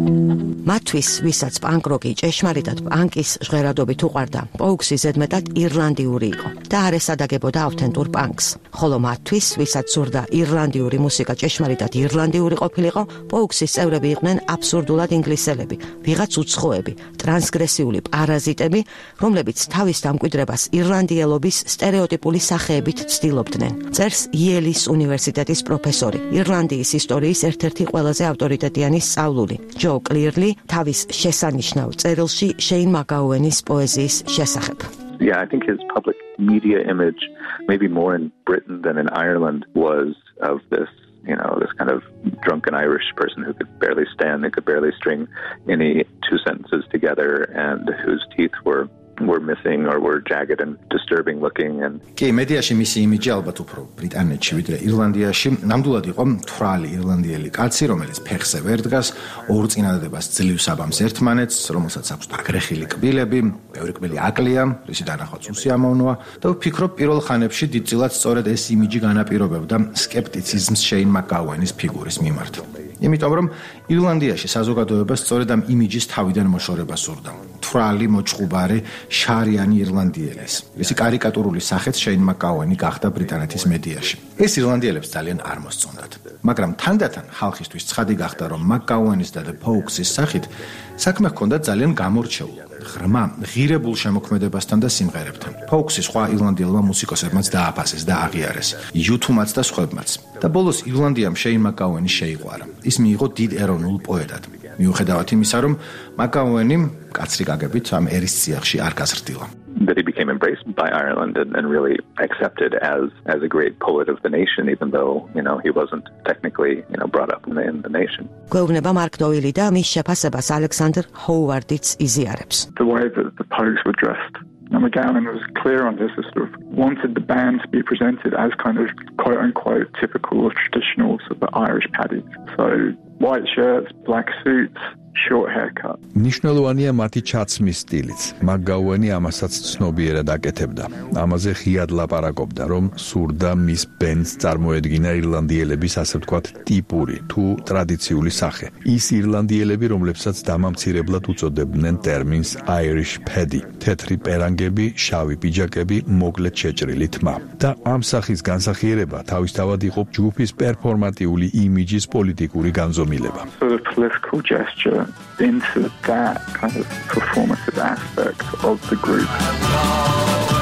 მათთვის, ვისაც პანკ-როკი ჭეშმარიტად პანკის ჟღერადობით უყვარდა, პოუქსი ზედმეტად ირლანდიური იყო და არ ესადაგებოდა ავთენტურ პანკს. ხოლო მათთვის, ვისაც სურდა ირლანდიური მუსიკა ჭეშმარიტად ირლანდიური ყოფილიყო, პოუქსის წევრები იყვნენ აბსურდულად ინგლისელები, ვიღაც უცხოები, ტრანსგრესიული პარაზიტები, რომლებიც თავის დამკვიდრებას ირლანდიელობის სტერეოტიპული სახეებით ცდილობდნენ. წერს იელის უნივერსიტეტის პროფესორი, ირლანდიის ისტორიის ერთ-ერთი ყველაზე ავტორიტეტიანი სწავლული, ჯო კლირლი, თავის შესანიშნავ წერილში შეინ მაკგაუენის პოეზიის შესახებ. Yeah, I think his public media image, maybe more in Britain than in Ireland, was of this kind of drunken Irish person who could barely stand, who could barely string any two sentences together, and whose teeth were missing or were jagged and disturbing looking. And კი, მედიაში მისი იმიჯი ალბათ უფრო ბრიტანეთში ვიდრე ირლანდიაში. ნამდვილად იყო მთვრალი ირლანდიელი კაცი, რომელიც ფეხზე ვერ დგას, ორ წინადადებას ძლივს აბამს ერთმანეთს, რომელსაც აქვს აგრეხილი კბილები, ბევრი კბილი აკლია, რისი დანახვაც უსიამოვნოა და ვფიქრობ, პირველ ხანებში დიდწილად სწორედ ეს იმიჯი განაპირობებდა სკეპტიციზმს შეინ მაკგაუენის ფიგურის მიმართ. იმიტომ რომ ირლანდიაში საზოგადოებას სწორედ ამ იმიჯის თავიდან მოშორება სურდა. მთვრალი, მოჭყუბარი, შარიანი ირლანდიელის. ისი კარიკატურული სახეც შეინ მაკგაუენი გახდა ბრიტანეთის მედიაში. ეს ირლანდიელებს ძალიან არ მოსწონდათ. მაგრამ თანდათან ხალხისთვის ცხადი გახდა, რომ მაკგაუენის და პოუქსის სახით საქმე ჰქონდა ძალიან გამორჩეულ, ღრმა, ღირებულ შემოქმედებასთან და სიმღერებთან. პოუქსი სხვა ირლანდიელმა მუსიკოსებმაც დააფასეს და აღიარეს, YouTube-მაც და სხვებმაც. და ბოლოს ირლანდიამ შეინ მაკგაუენი შეიყვარა. ის მიიღო დიდ ეროვნულ პოეტად. მიუხედავად იმისა, რომ მაკგაუენი კაცრი გაგებით ამ ერის წიაღში არ გაზრდილა. That he became embraced by Ireland and really accepted as a great poet of the nation, even though, he wasn't technically, brought up in the nation. გვეუბნება მარკ დოილი და მის შეფასებას ალექსანდრ ჰოუვარდიც იზიარებს. The way that the Pogues were dressed. Now, McGowan was clear on this, sort of wanted the band to be presented as kind of quote-unquote typical or traditional sort of Irish paddies. So, white shirts, black suits, short haircut. ნიშნულოვანია მათი ჩაცმის სტილიც. მაკგაუენი ამასაც ცნობიერად აკეთებდა. ამაზე ღიად ლაპარაკობდა, რომ სურდა მის ბენდს წარმოედგინა ირლანდიელების, ასე ვთქვათ, ტიპური თუ ტრადიციული სახე. ის ირლანდიელები, რომლებსაც დამამცირებლად უწოდებდნენ ტერმინს Irish paddy. თეთრი პერანგები, შავი პიჯაკები, მოკლედ შეჭრილი თმა. და ამ სახის განსახიერება თავისთავად იყო ჯგუფის პერფორმატიული იმიჯის პოლიტიკური განზომილება. Sort of political gesture into that kind of performative aspect of the group.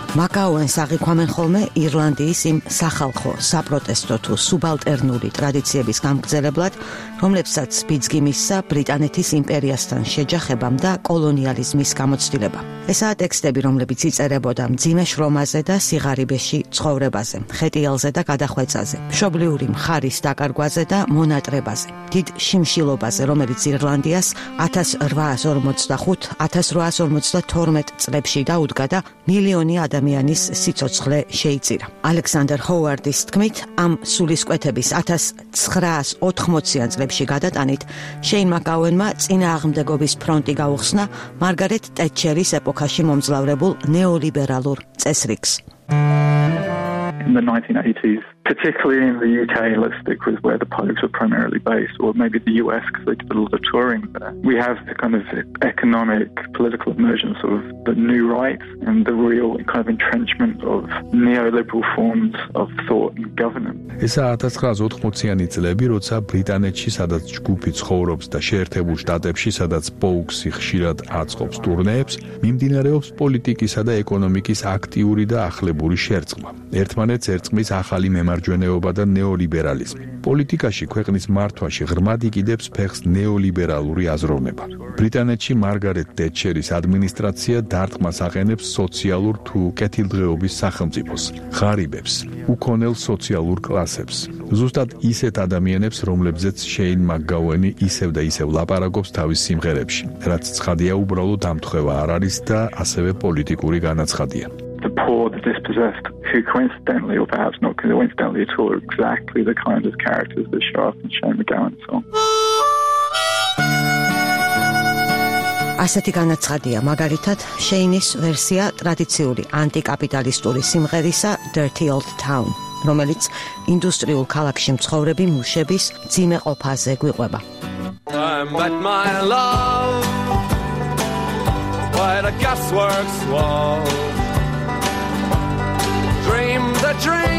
მაკაუენს აღიქვამენ ხოლმე ირლანდიის იმ სახალხო, საპროტესტო თუ სუბალტერნული ტრადიციების გამგზელებლად, რომლებსაც ბიძგი მისცა ბრიტანეთის იმპერიასთან შეჯახებამ და კოლონიალიზმის გამოცდილებამ. ესაა ტექსტები, რომლებიც იწერებოდა მძიმე შრომაზე და სიღარიბეში ცხოვრებაზე, ხეტიალზე და გადახვეწაზე, მშობლიური მხარის დაკარგვაზე და მონატრებაზე, დიდ შიმშილობაზე, რომელიც ირლანდიას 1845-1852 წლებში დაუდგა და მილიონი ადამიანის სიცოცხლე შეიწირა. ალექსანდერ ჰოუარდის თქმით, ამ სულისკვეთების 1980-იან წლებში გადატანით, შეინ მაკაუენმა წინააღმდეგობის ფრონტი გაუხსნა მარგარეტ ტეტჩერის ეპოქაში მომძლავრებულ ნეოლიბერალურ წესრიგს. In the 1980s, particularly in the UK, let's stick with where the Pogues were primarily based, or maybe the US because they did a lot of touring there. We have the kind of economic, political emergence of the new right and the real kind of entrenchment of neoliberal forms of thought and governance. ესაა 1980-იანი წლები, როცა ბრიტანეთში, სადაც ჯგუფი ცხოვრობს და შეერთებულ შტატებში, სადაც პოუქსი ხშირად აწყობს ტურნეებს, მიმდინარეობს პოლიტიკისა და ეკონომიკის აქტიური და ახლებური შერწყმა. ერთმანეთს ერწყმის ახალი მემარჯვენეობა და ნეოლიბერალიზმი. პოლიტიკაში ქვეყნის მართვაში ღრმად იკიდებს ფეხს ნეოლიბერალური აზროვნება. ბრიტანეთში მარგარეტ ტეტჩერის ადმინისტრაცია დარტყმას აყენებს სოციალურ თუ კეთილდღეობის სახელმწიფოს, ღარიბებს, უქონელ სოციალურ კლასებს. ზუსტად ისეთ ადამიანებს, რომლებზეც შეინ მაკგაუენი ისევ და ისევ ლაპარაკობს თავის სიმღერებში, რაც ცხადია უბრალოდ ამთხვევა არ არის და ასევე პოლიტიკური განაცხადია. The poor, the dispossessed, who coincidentally, or perhaps not coincidentally at all, are exactly the kind of characters that show up in Shane MacGowan's song. ასეთი განაცხადია მაგალითად შეინის ვერსია ტრადიციული ანტიკაპიტალისტური სიმღერისა Dirty Old Town, რომელიც ინდუსტრიულ ქალაქში მცხოვრები მუშების ძიმე ყოფაზე გვიყვება. I met my love by the gasworks wall. Dream the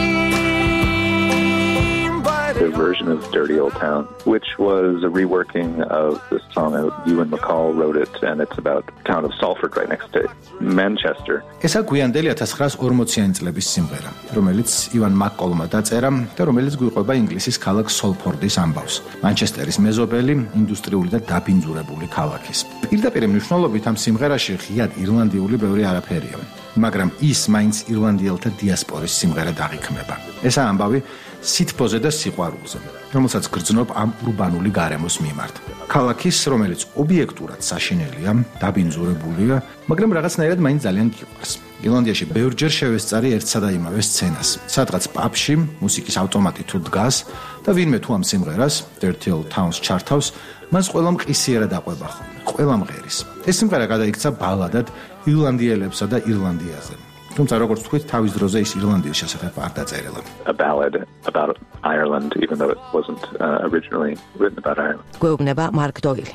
dream by the version of Dirty Old Town, which was a reworking of this song. Ewan McCall wrote it, and it's about the town of Salford right next to Manchester. ესა გვიანდელი 1940-იანი წლების სიმღერა, რომელიც ივან მაკკოლმა დაწერა და რომელიც გვიყვება ინგლისის ქალაქ სოლფორდის ამბავს, მანჩესტერის მეზობელი, ინდუსტრიული და დაბინძურებული ქალაქის. პირდაპირ მნიშვნელობით ამ სიმღერაში ღიად ირლანდიული ბევრი არაფერია, მაგრამ ის მაინც ირლანდიელთა დიასპორის სიმღერად აღიქმება. ესა ამბავი სითბოზე და სიყვარულზე, რომელსაც გრძნობ ამ ურბანული გარემოს მიმართ. ქალაქის, რომელიც ობიექტურად საშინელია, დაბინძურებულია, მაგრამ რაღაცნაირად მაინც ძალიან გიყვარს. ირლანდიაში ბევრჯერ შევესწარი ერთსა და იმავე სცენას, სადღაც პაბში მუსიკის ავტომატი თუ დგას და ვინმე თუ ამ სიმღერას Dirty Old Towns ჩართავს, მას ყველა მყისიერად აყვება ხოლმე, ყველა მღერის. ეს სიმღერა გადაიქცა ბალადად ირლანდიელებსა და ირლანდიაზე. თუმცა როგორც თქვით, თავის დროზე ის ირლანდიის შესახებ არ დაწერილა. A ballad about Ireland, even though it wasn't originally written about Ireland. გვეუბნება მარკ დოილი.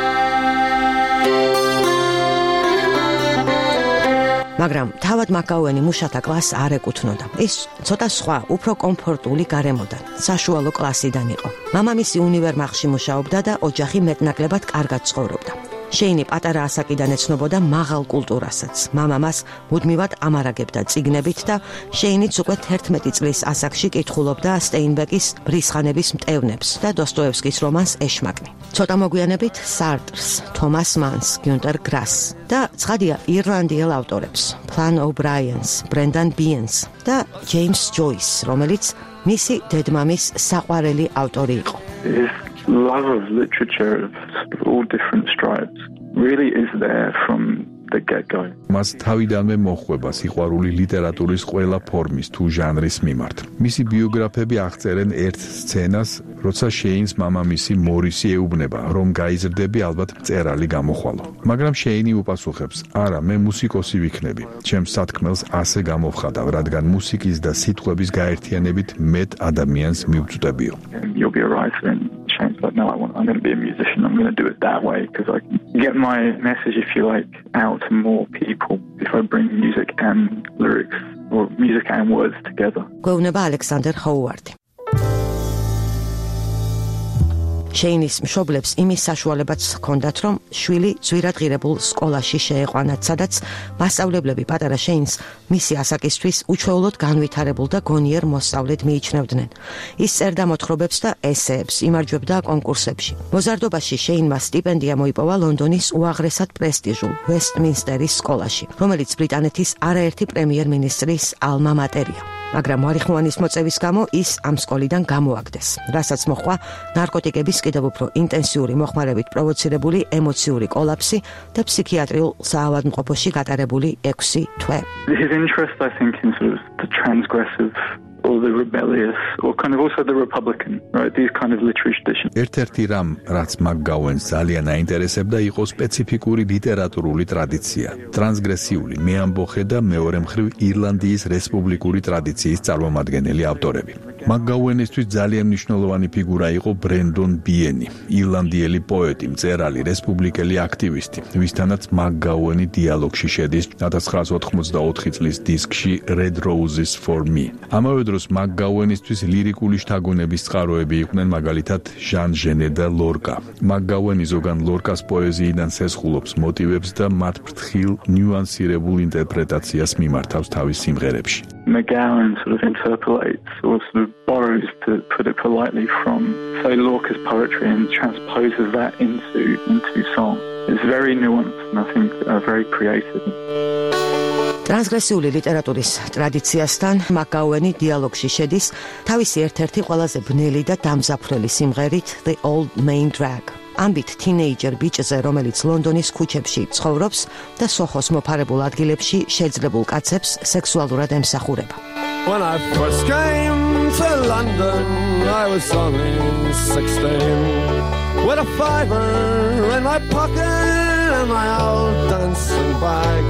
მაგრამ თავად მაკაუენი მუშათა კლასს არ ეკუთვნოდა. ის ცოტა სხვა, უფრო კომფორტული გარემოდან, საშუალო კლასიდან იყო. მამამისი უნივერმაღში მუშაობდა და ოჯახი მეტნაკლებად კარგად ცხოვრობდა. შეინი პატარა ასაკიდან ეცნობოდა მაღალ კულტურასაც. მამა მას მუდმივად ამარაგებდა წიგნებით და შეინიც უკვე 11 წლის ასაკში კითხულობდა სტეინბეკის ბრისხანების მტევნებს და დოსტოევსკის რომანს ეშმაკნი. ცოტა მოგვიანებით სარტრს, თომას მანს, გიუნტერ გრასს და ცხადია ირლანდიელ ავტორებს, პლან ობრაიანს, ბრენდან ბიენს და ჯეიმს ჯოის, რომელიც მისი დედმამის საყვარელი ავტორი იყო. Love of literature of all different stripes really is there from the get-go. მას თავიდანვე მოხვება სიყვარული ლიტერატურის ყველა ფორმის თუ ჟანრის მიმართ. მისი ბიოგრაფები აღწერენ ერთ სცენას, როცა შეინს მამამისი მორისი ეუბნება, რომ გაიზრდები ალბათ მწერალი გამოხვალო. მაგრამ შეინი უპასუხებს: "არა, მე მუსიკოსი ვიქნები. ჩემს სათქმელს ასე გამოვხატავ, რადგან მუსიკის და სიტყვების გაერთიანებით მეტ ადამიანს მივწვდებიო." You'll be a writer and Shane's like, no, I'm going to be a musician. I'm going to do it that way because I can get my message, if you like, out to more people if I bring music and lyrics or music and words together. გვეუბნება ალექსანდერ ჰოუარდი. შეინის მშობლებს იმის საშუალებაც ჰქონდათ, რომ შვილი ძვირად ღირებულ სკოლაში შეეყვანათ, სადაც მასწავლებლები პატარა შეინს მისი ასაკისთვის უჩვეულოდ განვითარებულ და გონიერ მოსწავლედ მიიჩნევდნენ. ის წერდა მოთხრობებს და ესეებს, იმარჯვებდა კონკურსებში. მოზარდობაში შეინმა სტიპენდია მოიპოვა ლონდონის უაღრესად პრესტიჟულ ვესტმინსტერის სკოლაში, რომელიც ბრიტანეთის არაერთი პრემიერ-მინისტრის ალმა მატერია. მაგრამ მარიხუანის მოწევის გამო ის ამ სკოლიდან გამოაგდეს, რასაც მოჰყვა ნარკოტიკების კიდევ უფრო ინტენსიური მოხმარებით პროვოცირებული ემოციური კოლაფსი და ფსიქიატრიულ საავადმყოფოში გატარებული 6 თვე. His interest, I think, in sort of the transgressive or the rebellious or kind of also the Republican, right? These kind of literary traditions. ერთ-ერთი რამ, რაც McGowan's ძალიან აინტერესებდა, იყო სპეციფიკური ლიტერატურული ტრადიცია, ტრანსგრესიული, მეამბოხე და მეორე მხრივ ირლანდიის რესპუბლიკური ტრადიციის წარმომადგენელი ავტორები. McGowan-ისთვის ძალიან მნიშვნელოვანი ფიგურა იყო ბრენდონ ბიენი, ირლანდიელი პოეტი, მწერალი, რესპუბლიკელი აქტივისტი, ვისთანაც McGowan-ი დიალოგში შედის 1984 წლის დისკში Red Roses for Me. ამავე დროს McGowan-ისთვის ლირიკული შთაგონების წყაროები იყვნენ მაგალითად ჟან ჟენე და ლორკა. McGowan-ი ზოგან ლორკას პოეზიიდან სესხულობს მოტივებს და მათ ფრთხილ ნიუანსირებულ ინტერპრეტაციას მიმართავს თავის სიმღერებში. McGowan sort of interpolates or sort of borrows, to put it politely, from, say, Lorca's poetry and transposes that into song. It's very nuanced and I think very creative. ტრანსგრესიული ლიტერატურის ტრადიციასთან McGowan-ი დიალოგში შედის თავისი ერთ-ერთი ყველაზე ბნელი და დამზაფრელი სიმღერით The Old Main Drag. ამბით თინეიჯერ ბიჭზე, რომელიც ლონდონის ქუჩებში ცხოვრობს და სოხოს მოფარებულ ადგილებში შეძლებულ კაცებს სექსუალურად ემსახურება. When I first came to London, I was only 16, with a fiver in my pocket and my old dancing bag.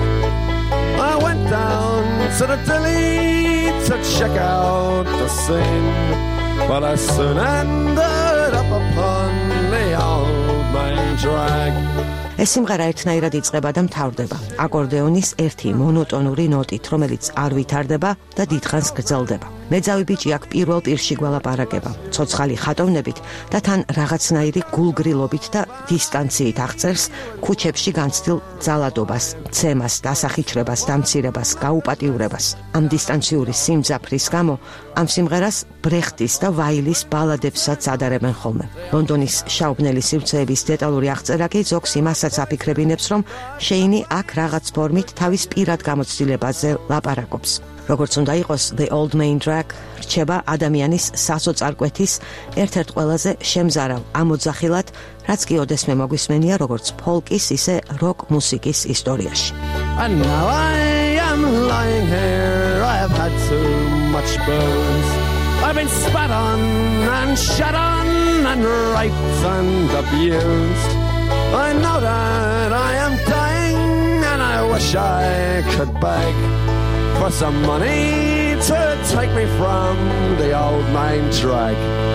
I went down to the Dilly to check out the scene, but I soon ended up upon the Old Main Drag. ეს სიმღერა ერთნაირად იწყება და მთავრდება აკორდეონის ერთი მონოტონური ნოტით, რომელიც არ ვითარდება და დიდხანს გრძელდება. მეძავი ბიჭი აქ პირველ პირში გველაპარაკება, ცოცხალი ხატოვნებით და თან რაღაცნაირი გულგრილობით და დისტანციით აღწერს ქუჩებში განცდილ ძალადობას, ცემას, დასახიჩრებას, დამცირებას, გაუპატიურებას. ამ დისტანციური სიმძაფრის გამო ამ სიმღერას ბრეხტის და ვაილის ბალადებსაც ადარებენ ხოლმე. ლონდონის შაუბნელი სივრცეების დეტალური აღწერა კი ზოგს იმასაც აფიქრებინებს, რომ შეინი აქ რაღაც ფორმით თავის პირად გამოცდილებაზე ლაპარაკობს. როგორც უნდა იყოს, The Old Main Drag რჩება ადამიანის სასოწარკვეთის ერთ-ერთ ყველაზე შემზარავ ამოძახილად, რაც კი ოდესმე მოგვისმენია როგორც ფოლკის, ისე როკ მუსიკის ისტორიაში. And now I am lying here, I have had too much booze. I've been spat on and shut on and raped and abused. I know that I am dying and I wish I could beg for some money to take me from the Old Main Drag.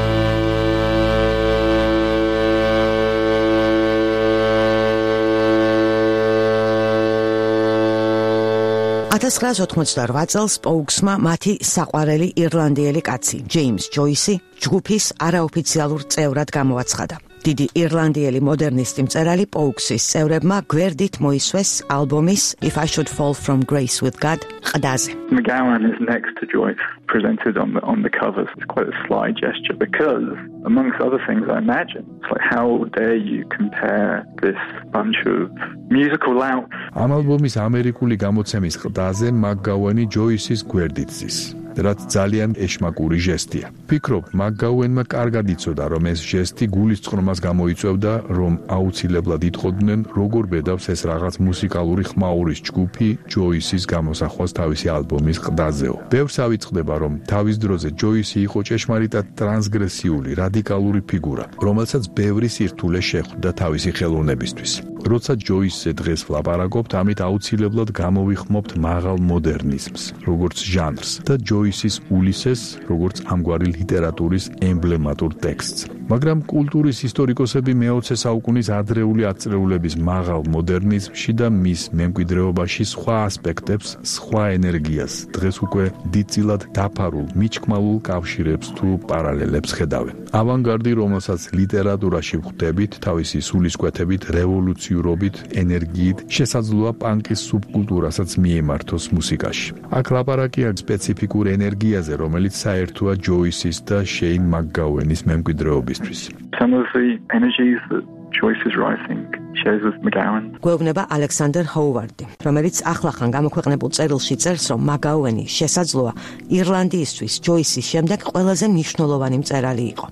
1988 წელს პოუქსმა მათი საყვარელი ირლანდიელი კაცი, ჯეიმს ჯოისი, ჯგუფის არაოფიციალურ წევრად გამოაცხადა. დიდი ირლანდიელი მოდერნისტი მწერალი პოუქსის წევრებმა გვერდით მოისვეს ალბომის If I Should Fall From Grace With God ყდაზე. McGowan is next to Joyce, presented on the covers. It's quite a sly gesture because, amongst other things, I imagine, it's like how dare you compare this bunch of musical louts. ამ ალბომის ამერიკული გამოცემის ყდაზე McGowan-ი ჯოისის გვერდით ზის, რაც ძალიან ეშმაკური ჟესტია. ფიქრობ, McGowan-მა კარგად იცოდა, რომ ეს ჟესტი გულისწყრომას გამოიწვევდა, რომ აუცილებლად იტყოდნენ, როგორ ბედავს ეს რაღაც მუსიკალური ხმაურის ჯგუფი ჯოისის გამოსახვას თავისი ალბომის ყდაზეო. ბევრს ავიწყდება, რომ თავის დროზე ჯოისი იყო ჭეშმარიტად ტრანსგრესიული, რადიკალური ფიგურა, რომელსაც ბევრი სირთულე შეხვდა თავისი ხელოვნებისთვის. როცა ჯოისზე დღეს ვლაპარაკობთ, ამით აუცილებლად გამოვიხმობთ მაღალ მოდერნიზმს, როგორც ჟანრს და ჯოისის ულისეს, როგორც ამგვარი ლიტერატურის ემბლემატურ ტექსტს. მაგრამ კულტურის ისტორიკოსები მე-20 საუკუნის ადრეული ათწლეულების მაღალ მოდერნიზმში და მის მემკვიდრეობაში სხვა ასპექტებს, სხვა ენერგიას, დღეს უკვე დიდწილად დაფარულ, მიჩქმალულ კავშირებს თუ პარალელებს ხედავენ. ავანგარდი, რომელსაც ლიტერატურაში ვხვდებით, თავისი სულისკვეთებით, რევოლუციურობით, ენერგიით, შესაძლოა პანკის სუბკულტურასაც მიემართოს მუსიკაში. აქ ლაპარაკია სპეციფიკურ ენერგიაზე, რომელიც საერთოა ჯოისის და შეინ მაკგაუენის მემკვიდრეობისთვის. Some of the energies that Joyce is writing shares with McGowan. გვეუბნება ალექსანდერ ჰოუვარდი, რომელიც ახლახან გამოქვეყნებულ წერილში წერს, რომ მაკგაუენი შესაძლოა ირლანდიისთვის ჯოისის შემდეგ ყველაზე მნიშვნელოვანი მწერალი იყო.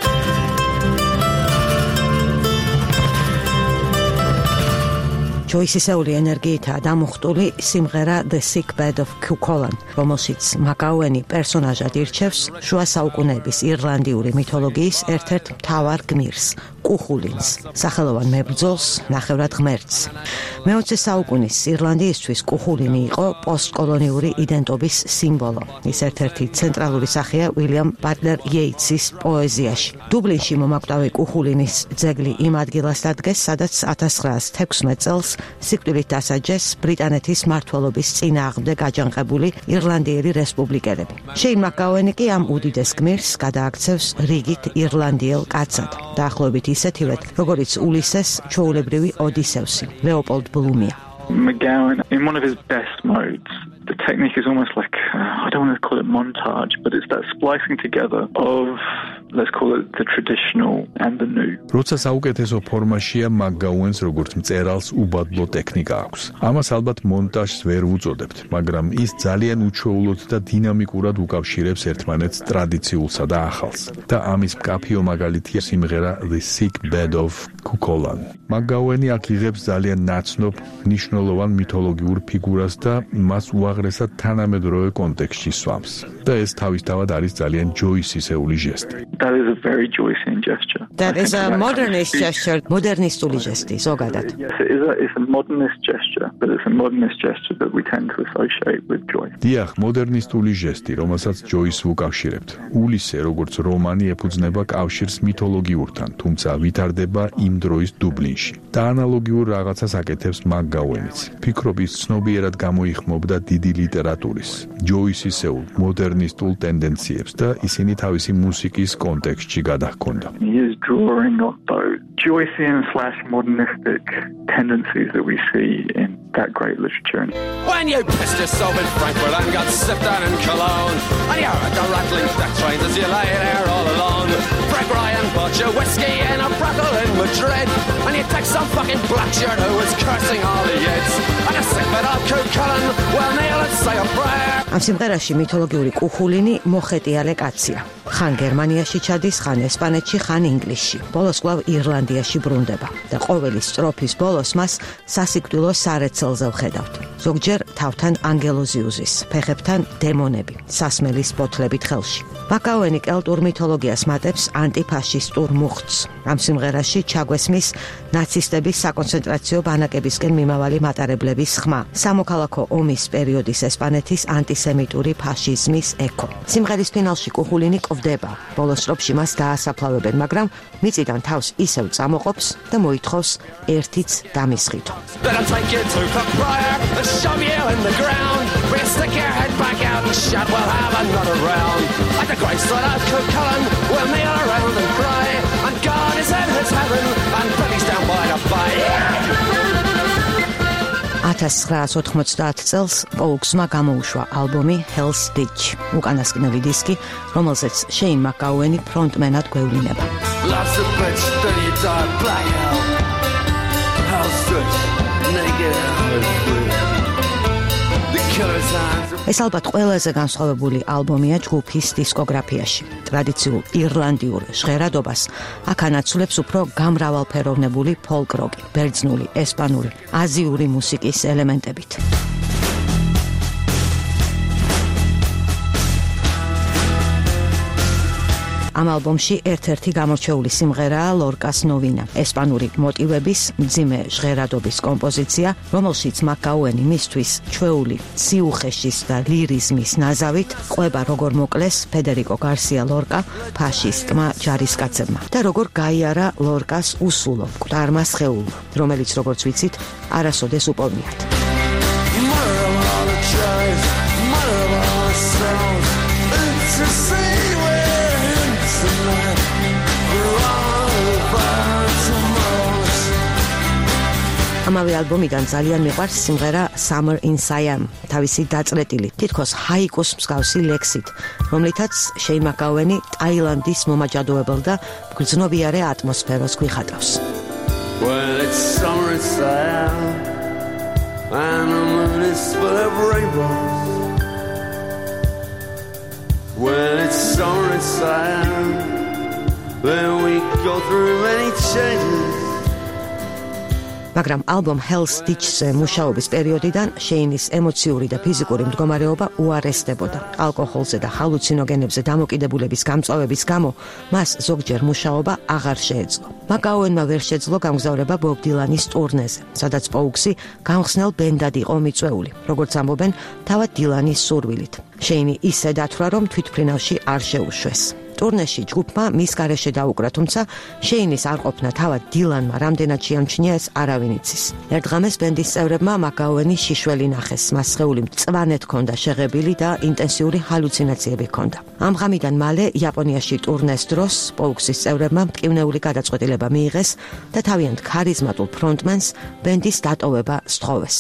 ჯოისისეული ენერგიითაა დამუხტული სიმღერა The Sick Bed of Cuchulainn, რომელშიც მაკგაუენი პერსონაჟად ირჩევს შუა საუკუნეების ირლანდიური მითოლოგიის ერთ-ერთ მთავარ გმირს, კუხულინს, სახელოვან მებრძოლს, ნახევრად ღმერთს. მე-20 საუკუნის ირლანდიისთვის კუხულინი იყო პოსტკოლონიური იდენტობის სიმბოლო. ის ერთ-ერთი ცენტრალური სახეა უილიამ ბატლერ იეიტსის პოეზიაში. დუბლინში მომაკვდავი კუხულინის ძეგლი იმ ადგილას დადგეს, სადაც 1916 წელს სიკვდილით დასაჯეს ბრიტანეთის მმართველობის წინააღმდეგ აჯანყებული ირლანდიელი რესპუბლიკელები. შეინ მაკგაუენი კი ამ უდიდეს გმირს გადააქცევს რიგით ირლანდიელ კაცად, დაახლოებით ისეთივედ, როგორც ულისეს ჩვეულებრივი ოდისევსი, ლეოპოლდ ბლუმია. McGowan, in one of his best modes, the technique is almost like, I don't want to call it montage, but it's that splicing together of, let's call it the traditional and the new. როცა საუკეთესო ფორმაშია მაკგაუენს როგორც მწერალს უბადლო ტექნიკა აქვს. ამას ალბათ მონტაჟს ვერ ვუწოდებთ, მაგრამ ის ძალიან უჩვეულოდ და დინამიკურად უკავშირებს ერთმანეთს ტრადიციულსა და ახალს. და ამის მკაფიო მაგალითია სიმღერა The Sick Bed of Cuchulainn. მაკგაუენი აქ იღებს ძალიან ნაცნობ, მნიშვნელოვან მითოლოგიურ ფიგურას და მას უაღრესად თანამედროვე კონტექსტში swams. და ეს თავისთავად არის ძალიან ჯოისისეული ჟესტი. That is a very Joycean gesture. That is a modernist gesture, მოდერნისტული ჟესტი, ზოგადად. Yes, it's a modernist gesture, but it's a modernist gesture that we tend to associate with Joyce. დიახ, მოდერნისტული ჟესტი, რომელსაც ჯოისს ვუკავშირებთ. ულისე, როგორც რომანი, ეფუძნება კავშირს მითოლოგიურთან, თუმცა ვითარდება იმ დროის დუბლინში. და ანალოგიურ რაღაცას აკეთებს მაკგაუენიც. ფიქრობ, ის ცნობიერად გამოიხმობდა დიდი ლიტერატურის, ჯოისისეულ მოდერნისტულ ტენდენციებს და ისინი თავისი მუსიკის კონტექსტში გადაჰქონდა. He is drawing on those Joycean/modernistic tendencies that we see in that great literature. When you pissed yourself in Frankfurt and got sipped down in Cologne, and you heard the rattling death trains as you lay there all alone. Greg Ryan bought you whiskey in a brothel in Madrid, and you take some fucking black shirt who was cursing all the yids, and a sick bed of Cuchulainn, well kneel and say a prayer. ამ სიმღერაში მითოლოგიური კუხულინი მოხეტიალე კაცია. ხან გერმანიაში ჩადის, ხან ესპანეთში, ხან ინგლისში. ბოლოს კვლავ ირლანდიაში ბრუნდება და ყოველი სტროფის ბოლოს მას სასიკვდილო სარეცელზე ვხედავთ. ზოგჯერ თავთან ანგელოზიუზის, ფეხებთან დემონები, სასმელის ბოთლებით ხელში. მაკგაუენი კელტურ მითოლოგიას მატებს ანტიფაშისტურ მუხტს. ამ სიმღერაში ჩაგვესმის ნაცისტების საკონცენტრაციო ბანაკებისკენ მიმავალი მატარებლების ხმა. სამოქალაქო ომის პერიოდის ესპანეთის ანტისემიტური ფაშიზმის ექო. სიმღერის ფინალში კუხულინი კვდება. ბოლოს სტროფში მას დაასაფლავებენ, მაგრამ მიწიდან თავს ისევ წამოყოფს და მოითხოვს ერთიც დამისხითო. Better take you to Cockbriar and shove you in the ground. We'll stick your head back out and shut, we'll have another round. At the great side of Cuchulainn, we'll kneel around and cry. And God is in his heaven, and Billy's down by the bay. 1990 წელს პოუქსმა გამოუშვა ალბომი Hell's Ditch, უკანასკნელი დისკი, რომელზეც შეინ მაკგაუენი ფრონტმენად გვევლინება. Love's a bitch, then you die black hell. Hell's Ditch, naked and free. The killer's hands. ეს ალბათ ყველაზე განსხვავებული ალბომია ჯგუფის დისკოგრაფიაში. ტრადიციულ ირლანდიურ ჟღერადობას აქ ანაცვლებს უფრო გამრავალფეროვნებული ფოლკ-როკი, ბერძნული, ესპანური, აზიური მუსიკის ელემენტებით. ამ ალბომში ერთ-ერთი გამორჩეული სიმღერაა ლორკას ნოვინა, ესპანური მოტივების მძიმე ჟღერადობის კომპოზიცია, რომელშიც მაკაუენი მისთვის ჩვეული სიუხეშის და ლირიზმის ნაზავით ყვება როგორ მოკლეს ფედერიკო გარსია ლორკა ფაშისტმა ჯარისკაცებმა და როგორ გაიარა ლორკას უსულო მკვდარმა სხეულმა, რომელიც როგორც ვიცით არასოდეს უპოვნიათ. ამავე ალბომიდან ძალიან მიყვარს სიმღერა Summer in Siam, თავისი დაწყლეტილი, თითქოს ჰაიკუს მსგავსი ლექსით, რომლითაც შეინ მაკაუენი ტაილანდის მომაჯადოებელ და გრძნობიარე ატმოსფეროს გვიხატავს. Well, it's summer in Siam, and the moon is full of rainbows. Well, it's summer in Siam, then we go through many changes. მაგრამ ალბომ Hell's Ditch-ზე მუშაობის პერიოდიდან შეინის ემოციური და ფიზიკური მდგომარეობა უარესდებოდა. ალკოჰოლზე და ჰალუცინოგენებზე დამოკიდებულების გამწვავების გამო მას ზოგჯერ მუშაობა აღარ შეეძლო. მაკაუენმა ვერ შეძლო გამგზავრება ბობ დილანის ტურნეზე, სადაც პოუქსი გამხსნელ ბენდად იყო მიწვეული, როგორც ამბობენ, თავად დილანის სურვილით. შეინი ისე დათვრა, რომ თვითმფრინავში არ შეუშვეს. ტურნეში ჯგუფმა მის გარეშე დაუკრა, თუმცა შეინის არ ყოფნა თავად დილანმა რამდენად შეამჩნია ეს არავინ იცის. ერთ ღამეს ბენდის წევრებმა მაკაუენი შიშველი ნახეს, მას სხეული მწვანედ ჰქონდა შეღებილი და ინტენსიური ჰალუცინაციები ჰქონდა. ამ ღამიდან მალე იაპონიაში ტურნეს დროს პოუქსის წევრებმა მტკივნეული გადაწყვეტილება მიიღეს და თავიანთ ქარიზმატულ ფრონტმენს ბენდის დატოვება სთხოვეს.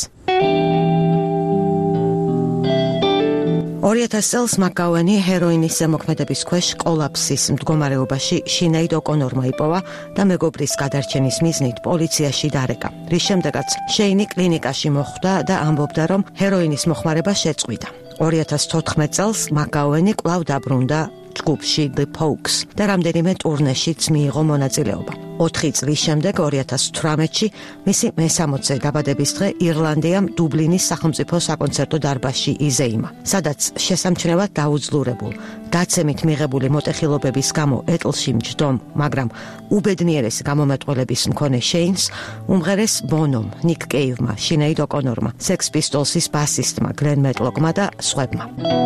2000 წელს მაკაუენი ჰეროინის ზემოქმედების ქვეშ კოლაფსის მდგომარეობაში შინეიდ ოკონორმა იპოვა და მეგობრის გადარჩენის მიზნით პოლიციაში დარეკა. რის შემდეგაც შეინი კლინიკაში მოხვდა და ამბობდა, რომ ჰეროინის მოხმარება შეწყვიტა. 2014 წელს მაკაუენი კვლავ დაბრუნდა ჯგუფში The Pogues და რამდენიმე ტურნეშიც მიიღო მონაწილეობა. 4 წლის შემდეგ 2018-ში მისი მე-60-ე დაბადების დღე ირლანდიამ დუბლინის სახელმწიფო საკონცერტო დარბაზში იზეიმა, სადაც შესამჩნევად დაუძლურებულ, დაცემით მიღებული მოტეხილობების გამო ეტლში მჯდომ, მაგრამ უბედნიერესი გამომეტყველების მქონე შეინს უმღერეს ბონომ, ნიკ კეივმა, შინეიდ ოკონორმა, Sex Pistolsის ბასისტმა გლენ მეტლოკმა და სხვებმა.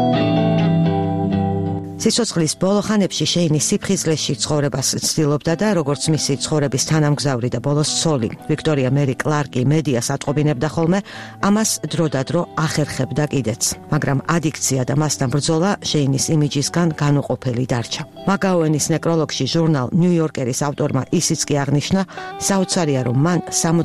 სიცოცხლის ბოლო ხანებში შეინი სიფხიზლეში ცხოვრებას ცდილობდა და როგორც მისი ცხოვრების თანამგზავრი და ბოლოს ცოლი ვიქტორია მერი კლარკი მედიას ატყობინებდა ხოლმე, ამას დროდადრო ახერხებდა კიდეც. მაგრამ ადიქცია და მასთან ბრძოლა შეინის იმიჯისგან განუყოფელი დარჩა. მაკაუენის ნეკროლოგში ჟურნალ ნიუ-იორკერის ავტორმა ისიც კი აღნიშნა, საოცარია რომ მან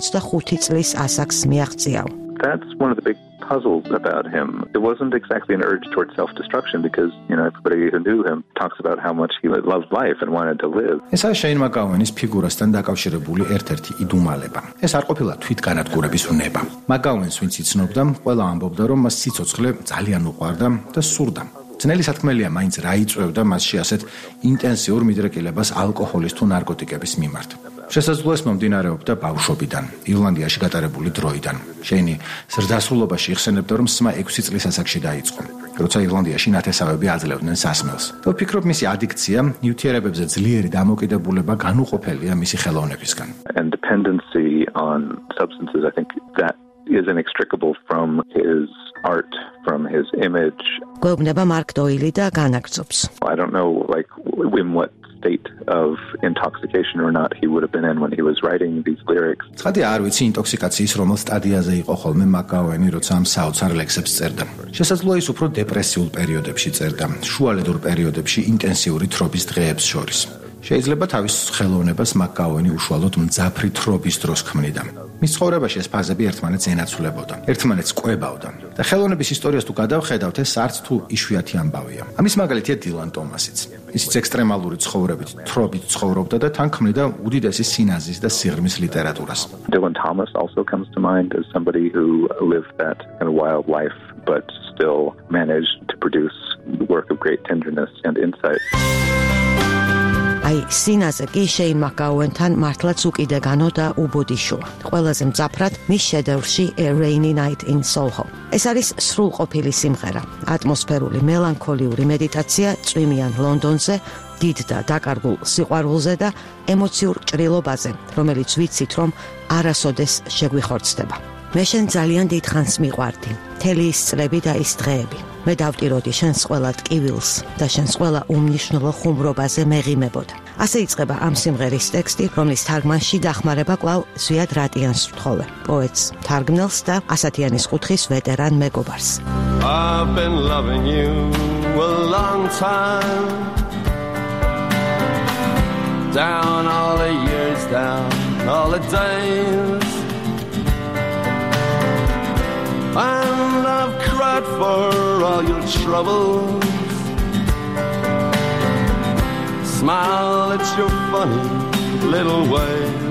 65 წლის ასაკს მიაღწია. That's one of the big puzzles about him. It wasn't exactly an urge towards self-destruction because, everybody who knew him talks about how much he loved life and wanted to live. ესაა შეინ მაკაუენის ფიგურასთან დაკავშირებული ერთ-ერთი იდუმალება. ეს არ ყოფილა თვითგანადგურების უნება. მაკაუენს ვინც იცნობდა, ყველა ამბობდა, რომ მას სიცოცხლე ძალიან უყვარდა და სურდა. ძნელი სათქმელია, მაინც რა იწვევდა მასში ასეთ ინტენსიურ მიდრეკილებას ალკოჰოლის თუ ნარკოტიკების მიმართ. შესაძლოა ეს მომდინარეობდა ბავშვობიდან, ირლანდიაში გატარებული დროიდან. შეინი ზრდასრულობაში იხსენებდა, რომ სმა 6 წლის ასაკში დაიწყო, როცა ირლანდიაში ნათესავები აძლევდნენ სასმელს. და ვფიქრობ, მისი ადიქცია, ნივთიერებებზე ძლიერი დამოკიდებულება განუყოფელია მისი ხელოვნებისგან. And dependency on substances, I think that is inextricable from his art, from his image. გვეუბნება მარკ დოილი და განაგრძობს. I don't know, in what state of intoxication or not he would have been in when he was writing these lyrics. ცხადია არ ვიცი ინტოქსიკაციის რომელ სტადიაზე იყო ხოლმე მაკაუენი, როცა ამ საოცარ ლექსებს წერდა. შესაძლოა ის უფრო დეპრესიულ პერიოდებში წერდა, შუალედურ პერიოდებში ინტენსიური თრობის დღეებს შორის. შეიძლება თავის ხელოვნებას მაკაუენი უშუალოდ მძაფრი თრობის დროს ქმნიდა. მის ცხოვრებაში ეს ფაზები ერთმანეთს ენაცვლებოდა, ერთმანეთს კვებავდა. და ხელოვნების ისტორიას თუ გადავხედავთ, ეს არც თუ იშვიათი ამბავია. ამის მაგალითია დილან ტომასიც. ისიც ექსტრემალური ცხოვრებით, თრობით ცხოვრობდა და თან ქმნიდა უდიდესი სინაზის და სიღრმის ლიტერატურას. Dylan Thomas also comes to mind as somebody who lived that kind of wild life but still managed to produce work of great tenderness and insight. აი სინაზე კი შეინ მაკაუენთან მართლაც უკიდეგანო და უბოდიშოა. ყველაზე მძაფრად მის შედევრში A Rainy Night in Soho. ეს არის სრულყოფილი სიმღერა, ატმოსფერული მელანქოლიური მედიტაცია წვიმიან ლონდონზე, დიდ და დაკარგულ სიყვარულზე და ემოციურ ჭრილობაზე, რომელიც ვიცით, რომ არასოდეს შეგვიხორცდება. მე შენ ძალიან დიდ ხანს მიყვარდი, მთელი ის წლები და ის დღეები. მე დავტიროდი შენს ყველა ტკივილს და შენს ყველა უმნიშვნელო ხუმრობაზე მეღიმებოდა. ასე იწყება ამ სიმღერის ტექსტი, რომლის თარგმანში დახმარება კვლავ ზვიად რატიანს ვთხოვე, პოეტს, თარგმნელს და ასათიანის კუთხის ვეტერან მეგობარს. I've been loving you a long time, down all the years, down all the days, and I've cried for all your troubles, smile at your funny little ways.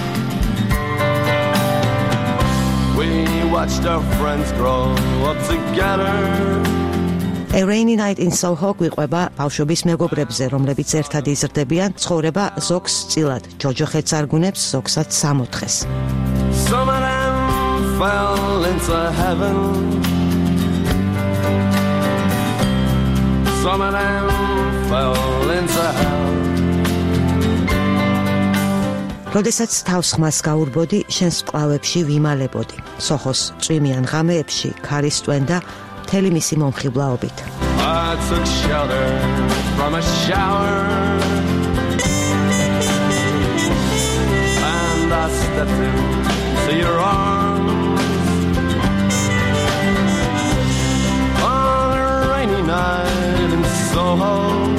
We watched our friends grow up together. A Rainy Night in Soho გვიყვება ბავშვობის მეგობრებზე, რომლებიც ერთად იზრდებიან, ცხოვრება ზოგს წილად ჯოჯოხეთს არგუნებს, ზოგსაც სამოთხეს. Some of them fell into heaven, some of them fell into hell. როდესაც თავს ხმას გაურბოდი, შენს მკლავებში ვიმალებოდი. სოხოს წვიმიან ღამეებში ქარისტვენ და მთელი მისი მომხიბლაობით. I took shelter from a shower, and I stepped into your arms on a rainy night in Soho.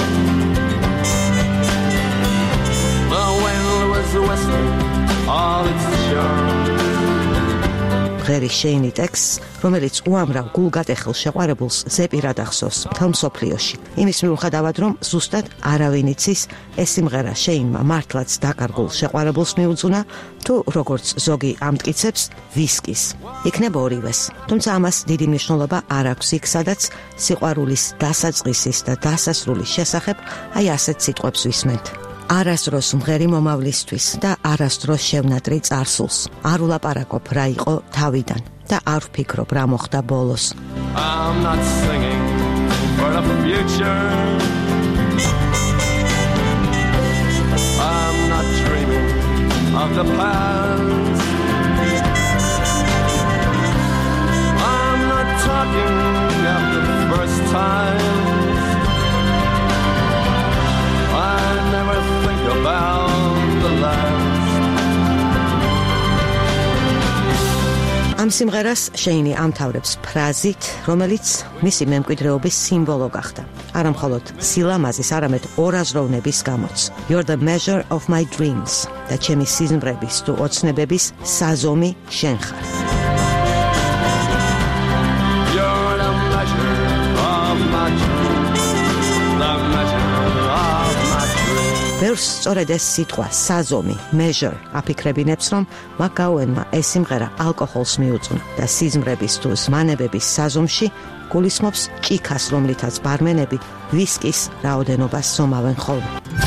The wind was whistling all its charm. ღერის შეინი ტექსტს, რომელიც უამრავ გულგატეხილ შეყვარებულს ზეპირად ახსოვს მთელ მსოფლიოში. იმის მიუხედავად, რომ ზუსტად არავინ იცის, ეს სიმღერა შეინმა მართლაც დაკარგულ შეყვარებულს მიუძღვნა, თუ როგორც ზოგი ამტკიცებს, ვისკის. იქნება ორივეს, თუმცა ამას დიდი მნიშვნელობა არ აქვს იქ, სადაც სიყვარულის დასაწყისის და დასასრულის შესახებ აი ასეთ სიტყვებს ვისმენთ. არასდროს მღერი მომავლისთვის და არასდროს შევნატრი წარსულს. არ ულაპარაკობ რა იყო თავიდან და არ ვფიქრობ რა მოხდა ბოლოს. I'm not singing for the future, I'm not dreaming of the past, I'm not talking of the first time, I never think about the last. ამ სიმღერას შეინი ამთავრებს ფრაზით, რომელიც მისი მემკვიდრეობის სიმბოლო გახდა. არა მხოლოდ სილამაზის, არამედ ორაზროვნების გამოც. You're the measure of my dreams და ჩემი სიზმრების თუ ოცნებების საზომი შენ ხარ. You're the measure of my dreams, the measure of my dreams. ბევრს სწორედ ეს სიტყვა საზომი, measure აფიქრებინებს, რომ მაკაუენმა ეს სიმღერა ალკოჰოლს მიუძღვნა და სიზმრების თუ ზმანებების საზომში გულისხმობს ჭიქას, რომლითაც ბარმენები ვისკის რაოდენობას ზომავენ ხოლმე.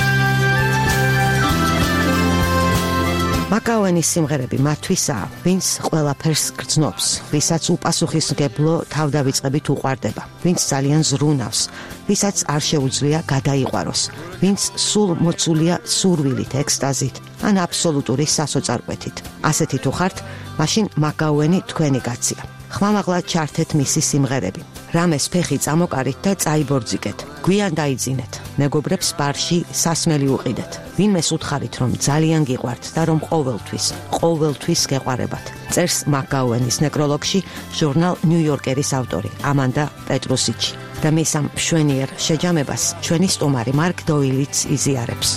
მაკაუენის სიმღერები მათთვისაა, ვინც ყველაფერს გრძნობს, ვისაც უპასუხისმგებლო თავდავიწყებით უყვარდება, ვინც ძალიან ზრუნავს, ვისაც არ შეუძლია გადაიყვაროს, ვინც სულ მოცულია სურვილით, ექსტაზით, ან აბსოლუტური სასოწარკვეთით. ასეთი თუ ხართ, მაშინ მაკაუენი თქვენი კაცია. ხმამაღლა ჩართეთ მისი სიმღერები. რამეს ფეხი წამოკარით და წაიბორძიკეთ. გვიან დაიძინეთ. მეგობრებს ბარში სასმელი უყიდეთ. ვინმეს უთხარით, რომ ძალიან გიყვართ და რომ ყოველთვის გეყვარებათ. წერს მაკაუენის ნეკროლოგში ჟურნალ ნიუ-იორკერის ავტორი ამანდა პეტრუსიჩი. და მის ამ მშვენიერ შეჯამებას ჩვენი სტუმარი მარკ დოილიც იზიარებს.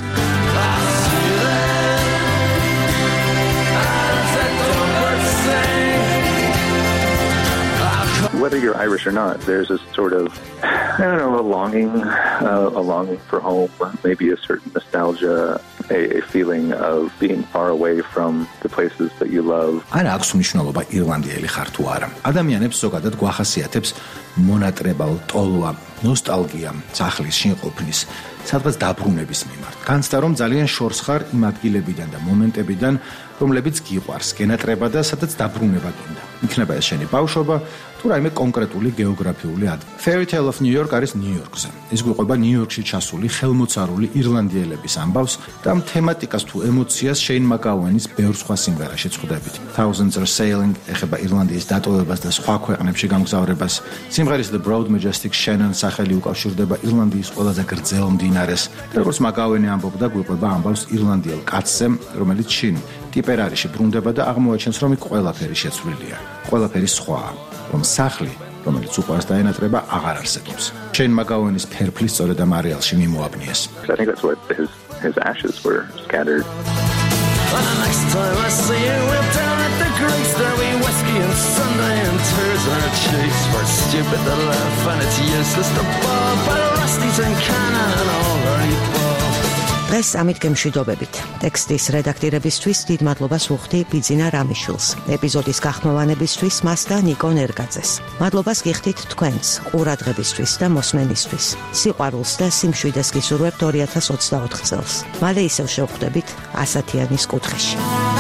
Whether you're Irish or not, there's a sort of, I don't know, a longing for home, maybe a certain nostalgia, a feeling of being far away from the places that you love. არა აქვს მნიშვნელობა ირლანდიელი ხარ თუ არა. ადამიანებს ზოგადად გვახასიათებს მონატრება, ტოლვა, ნოსტალგია, სახლის შინყოფნის, სადღაც დაბრუნების მიმართ. განცდა რომ ძალიან შორს ხარ იმ ადგილებიდან და მომენტებიდან, რომლებიც გიყვარს, გენატრება და სადაც დაბრუნება გინდა. იქნება ეს შენი ბავშვობა, თუ რაიმე კონკრეტული გეოგრაფიული ადგილი. Fairy Tale of New York არის ნიუ-იორკზე. ის გვიყვება ნიუ-იორკში ჩასული ხელმოწარული ირლანდიელების ამბავს და ამ თემატიკას თუ ემოციას შეინ მაკაუენის ბევრ სხვა სიმღერაშიც ხვდებით. Thousands Are Sailing ეხება ირლანდიის დატოვებას და სხვა ქვეყნებში გამგზავრებას. სიმღერის The Broad Majestic Shannon სახელი უკავშირდება ირლანდიის ყველაზე გრძელ მდინარეს და როგორც მაკაუენი ამბობდა, გვიყვება ამბავს ირლანდიელ კაცზე, რომელიც შინ ტიპერარიში ბრუნდება და აღმოაჩენს, რომ იქ ყველაფერი შეცვლილია. ყველაფერი სხვაა. რომ სახლი, რომელიც უყვარს დაენატრება, აღარ არსებობს. შენ მაკაუენის ფერფლის სწორედ ამ არეალში მიმოაბნიეს. I think that's what his ashes were scattered. And the next time I see you, we're down at the Greeks. There'll be whiskey and Sunday and tears in our cheeks. We're stupid to laugh and it's useless to bawl. But Rusty's in Cannon and all right ball. დღეს ამით გემშვიდობებით. ტექსტის რედაქტირებისთვის დიდ მადლობას ვუხდი ბიძინა რამიშვილს. ეპიზოდის გახმოვანებისთვის მას და ნიკო ნერგაძეს. მადლობას გიხდით თქვენს ყურადღებისთვის და მოსმენისთვის. სიყვარულს და სიმშვიდეს გისურვებთ 2024 წელს. მალე ისევ შევხვდებით 100-იანის კუთხეში.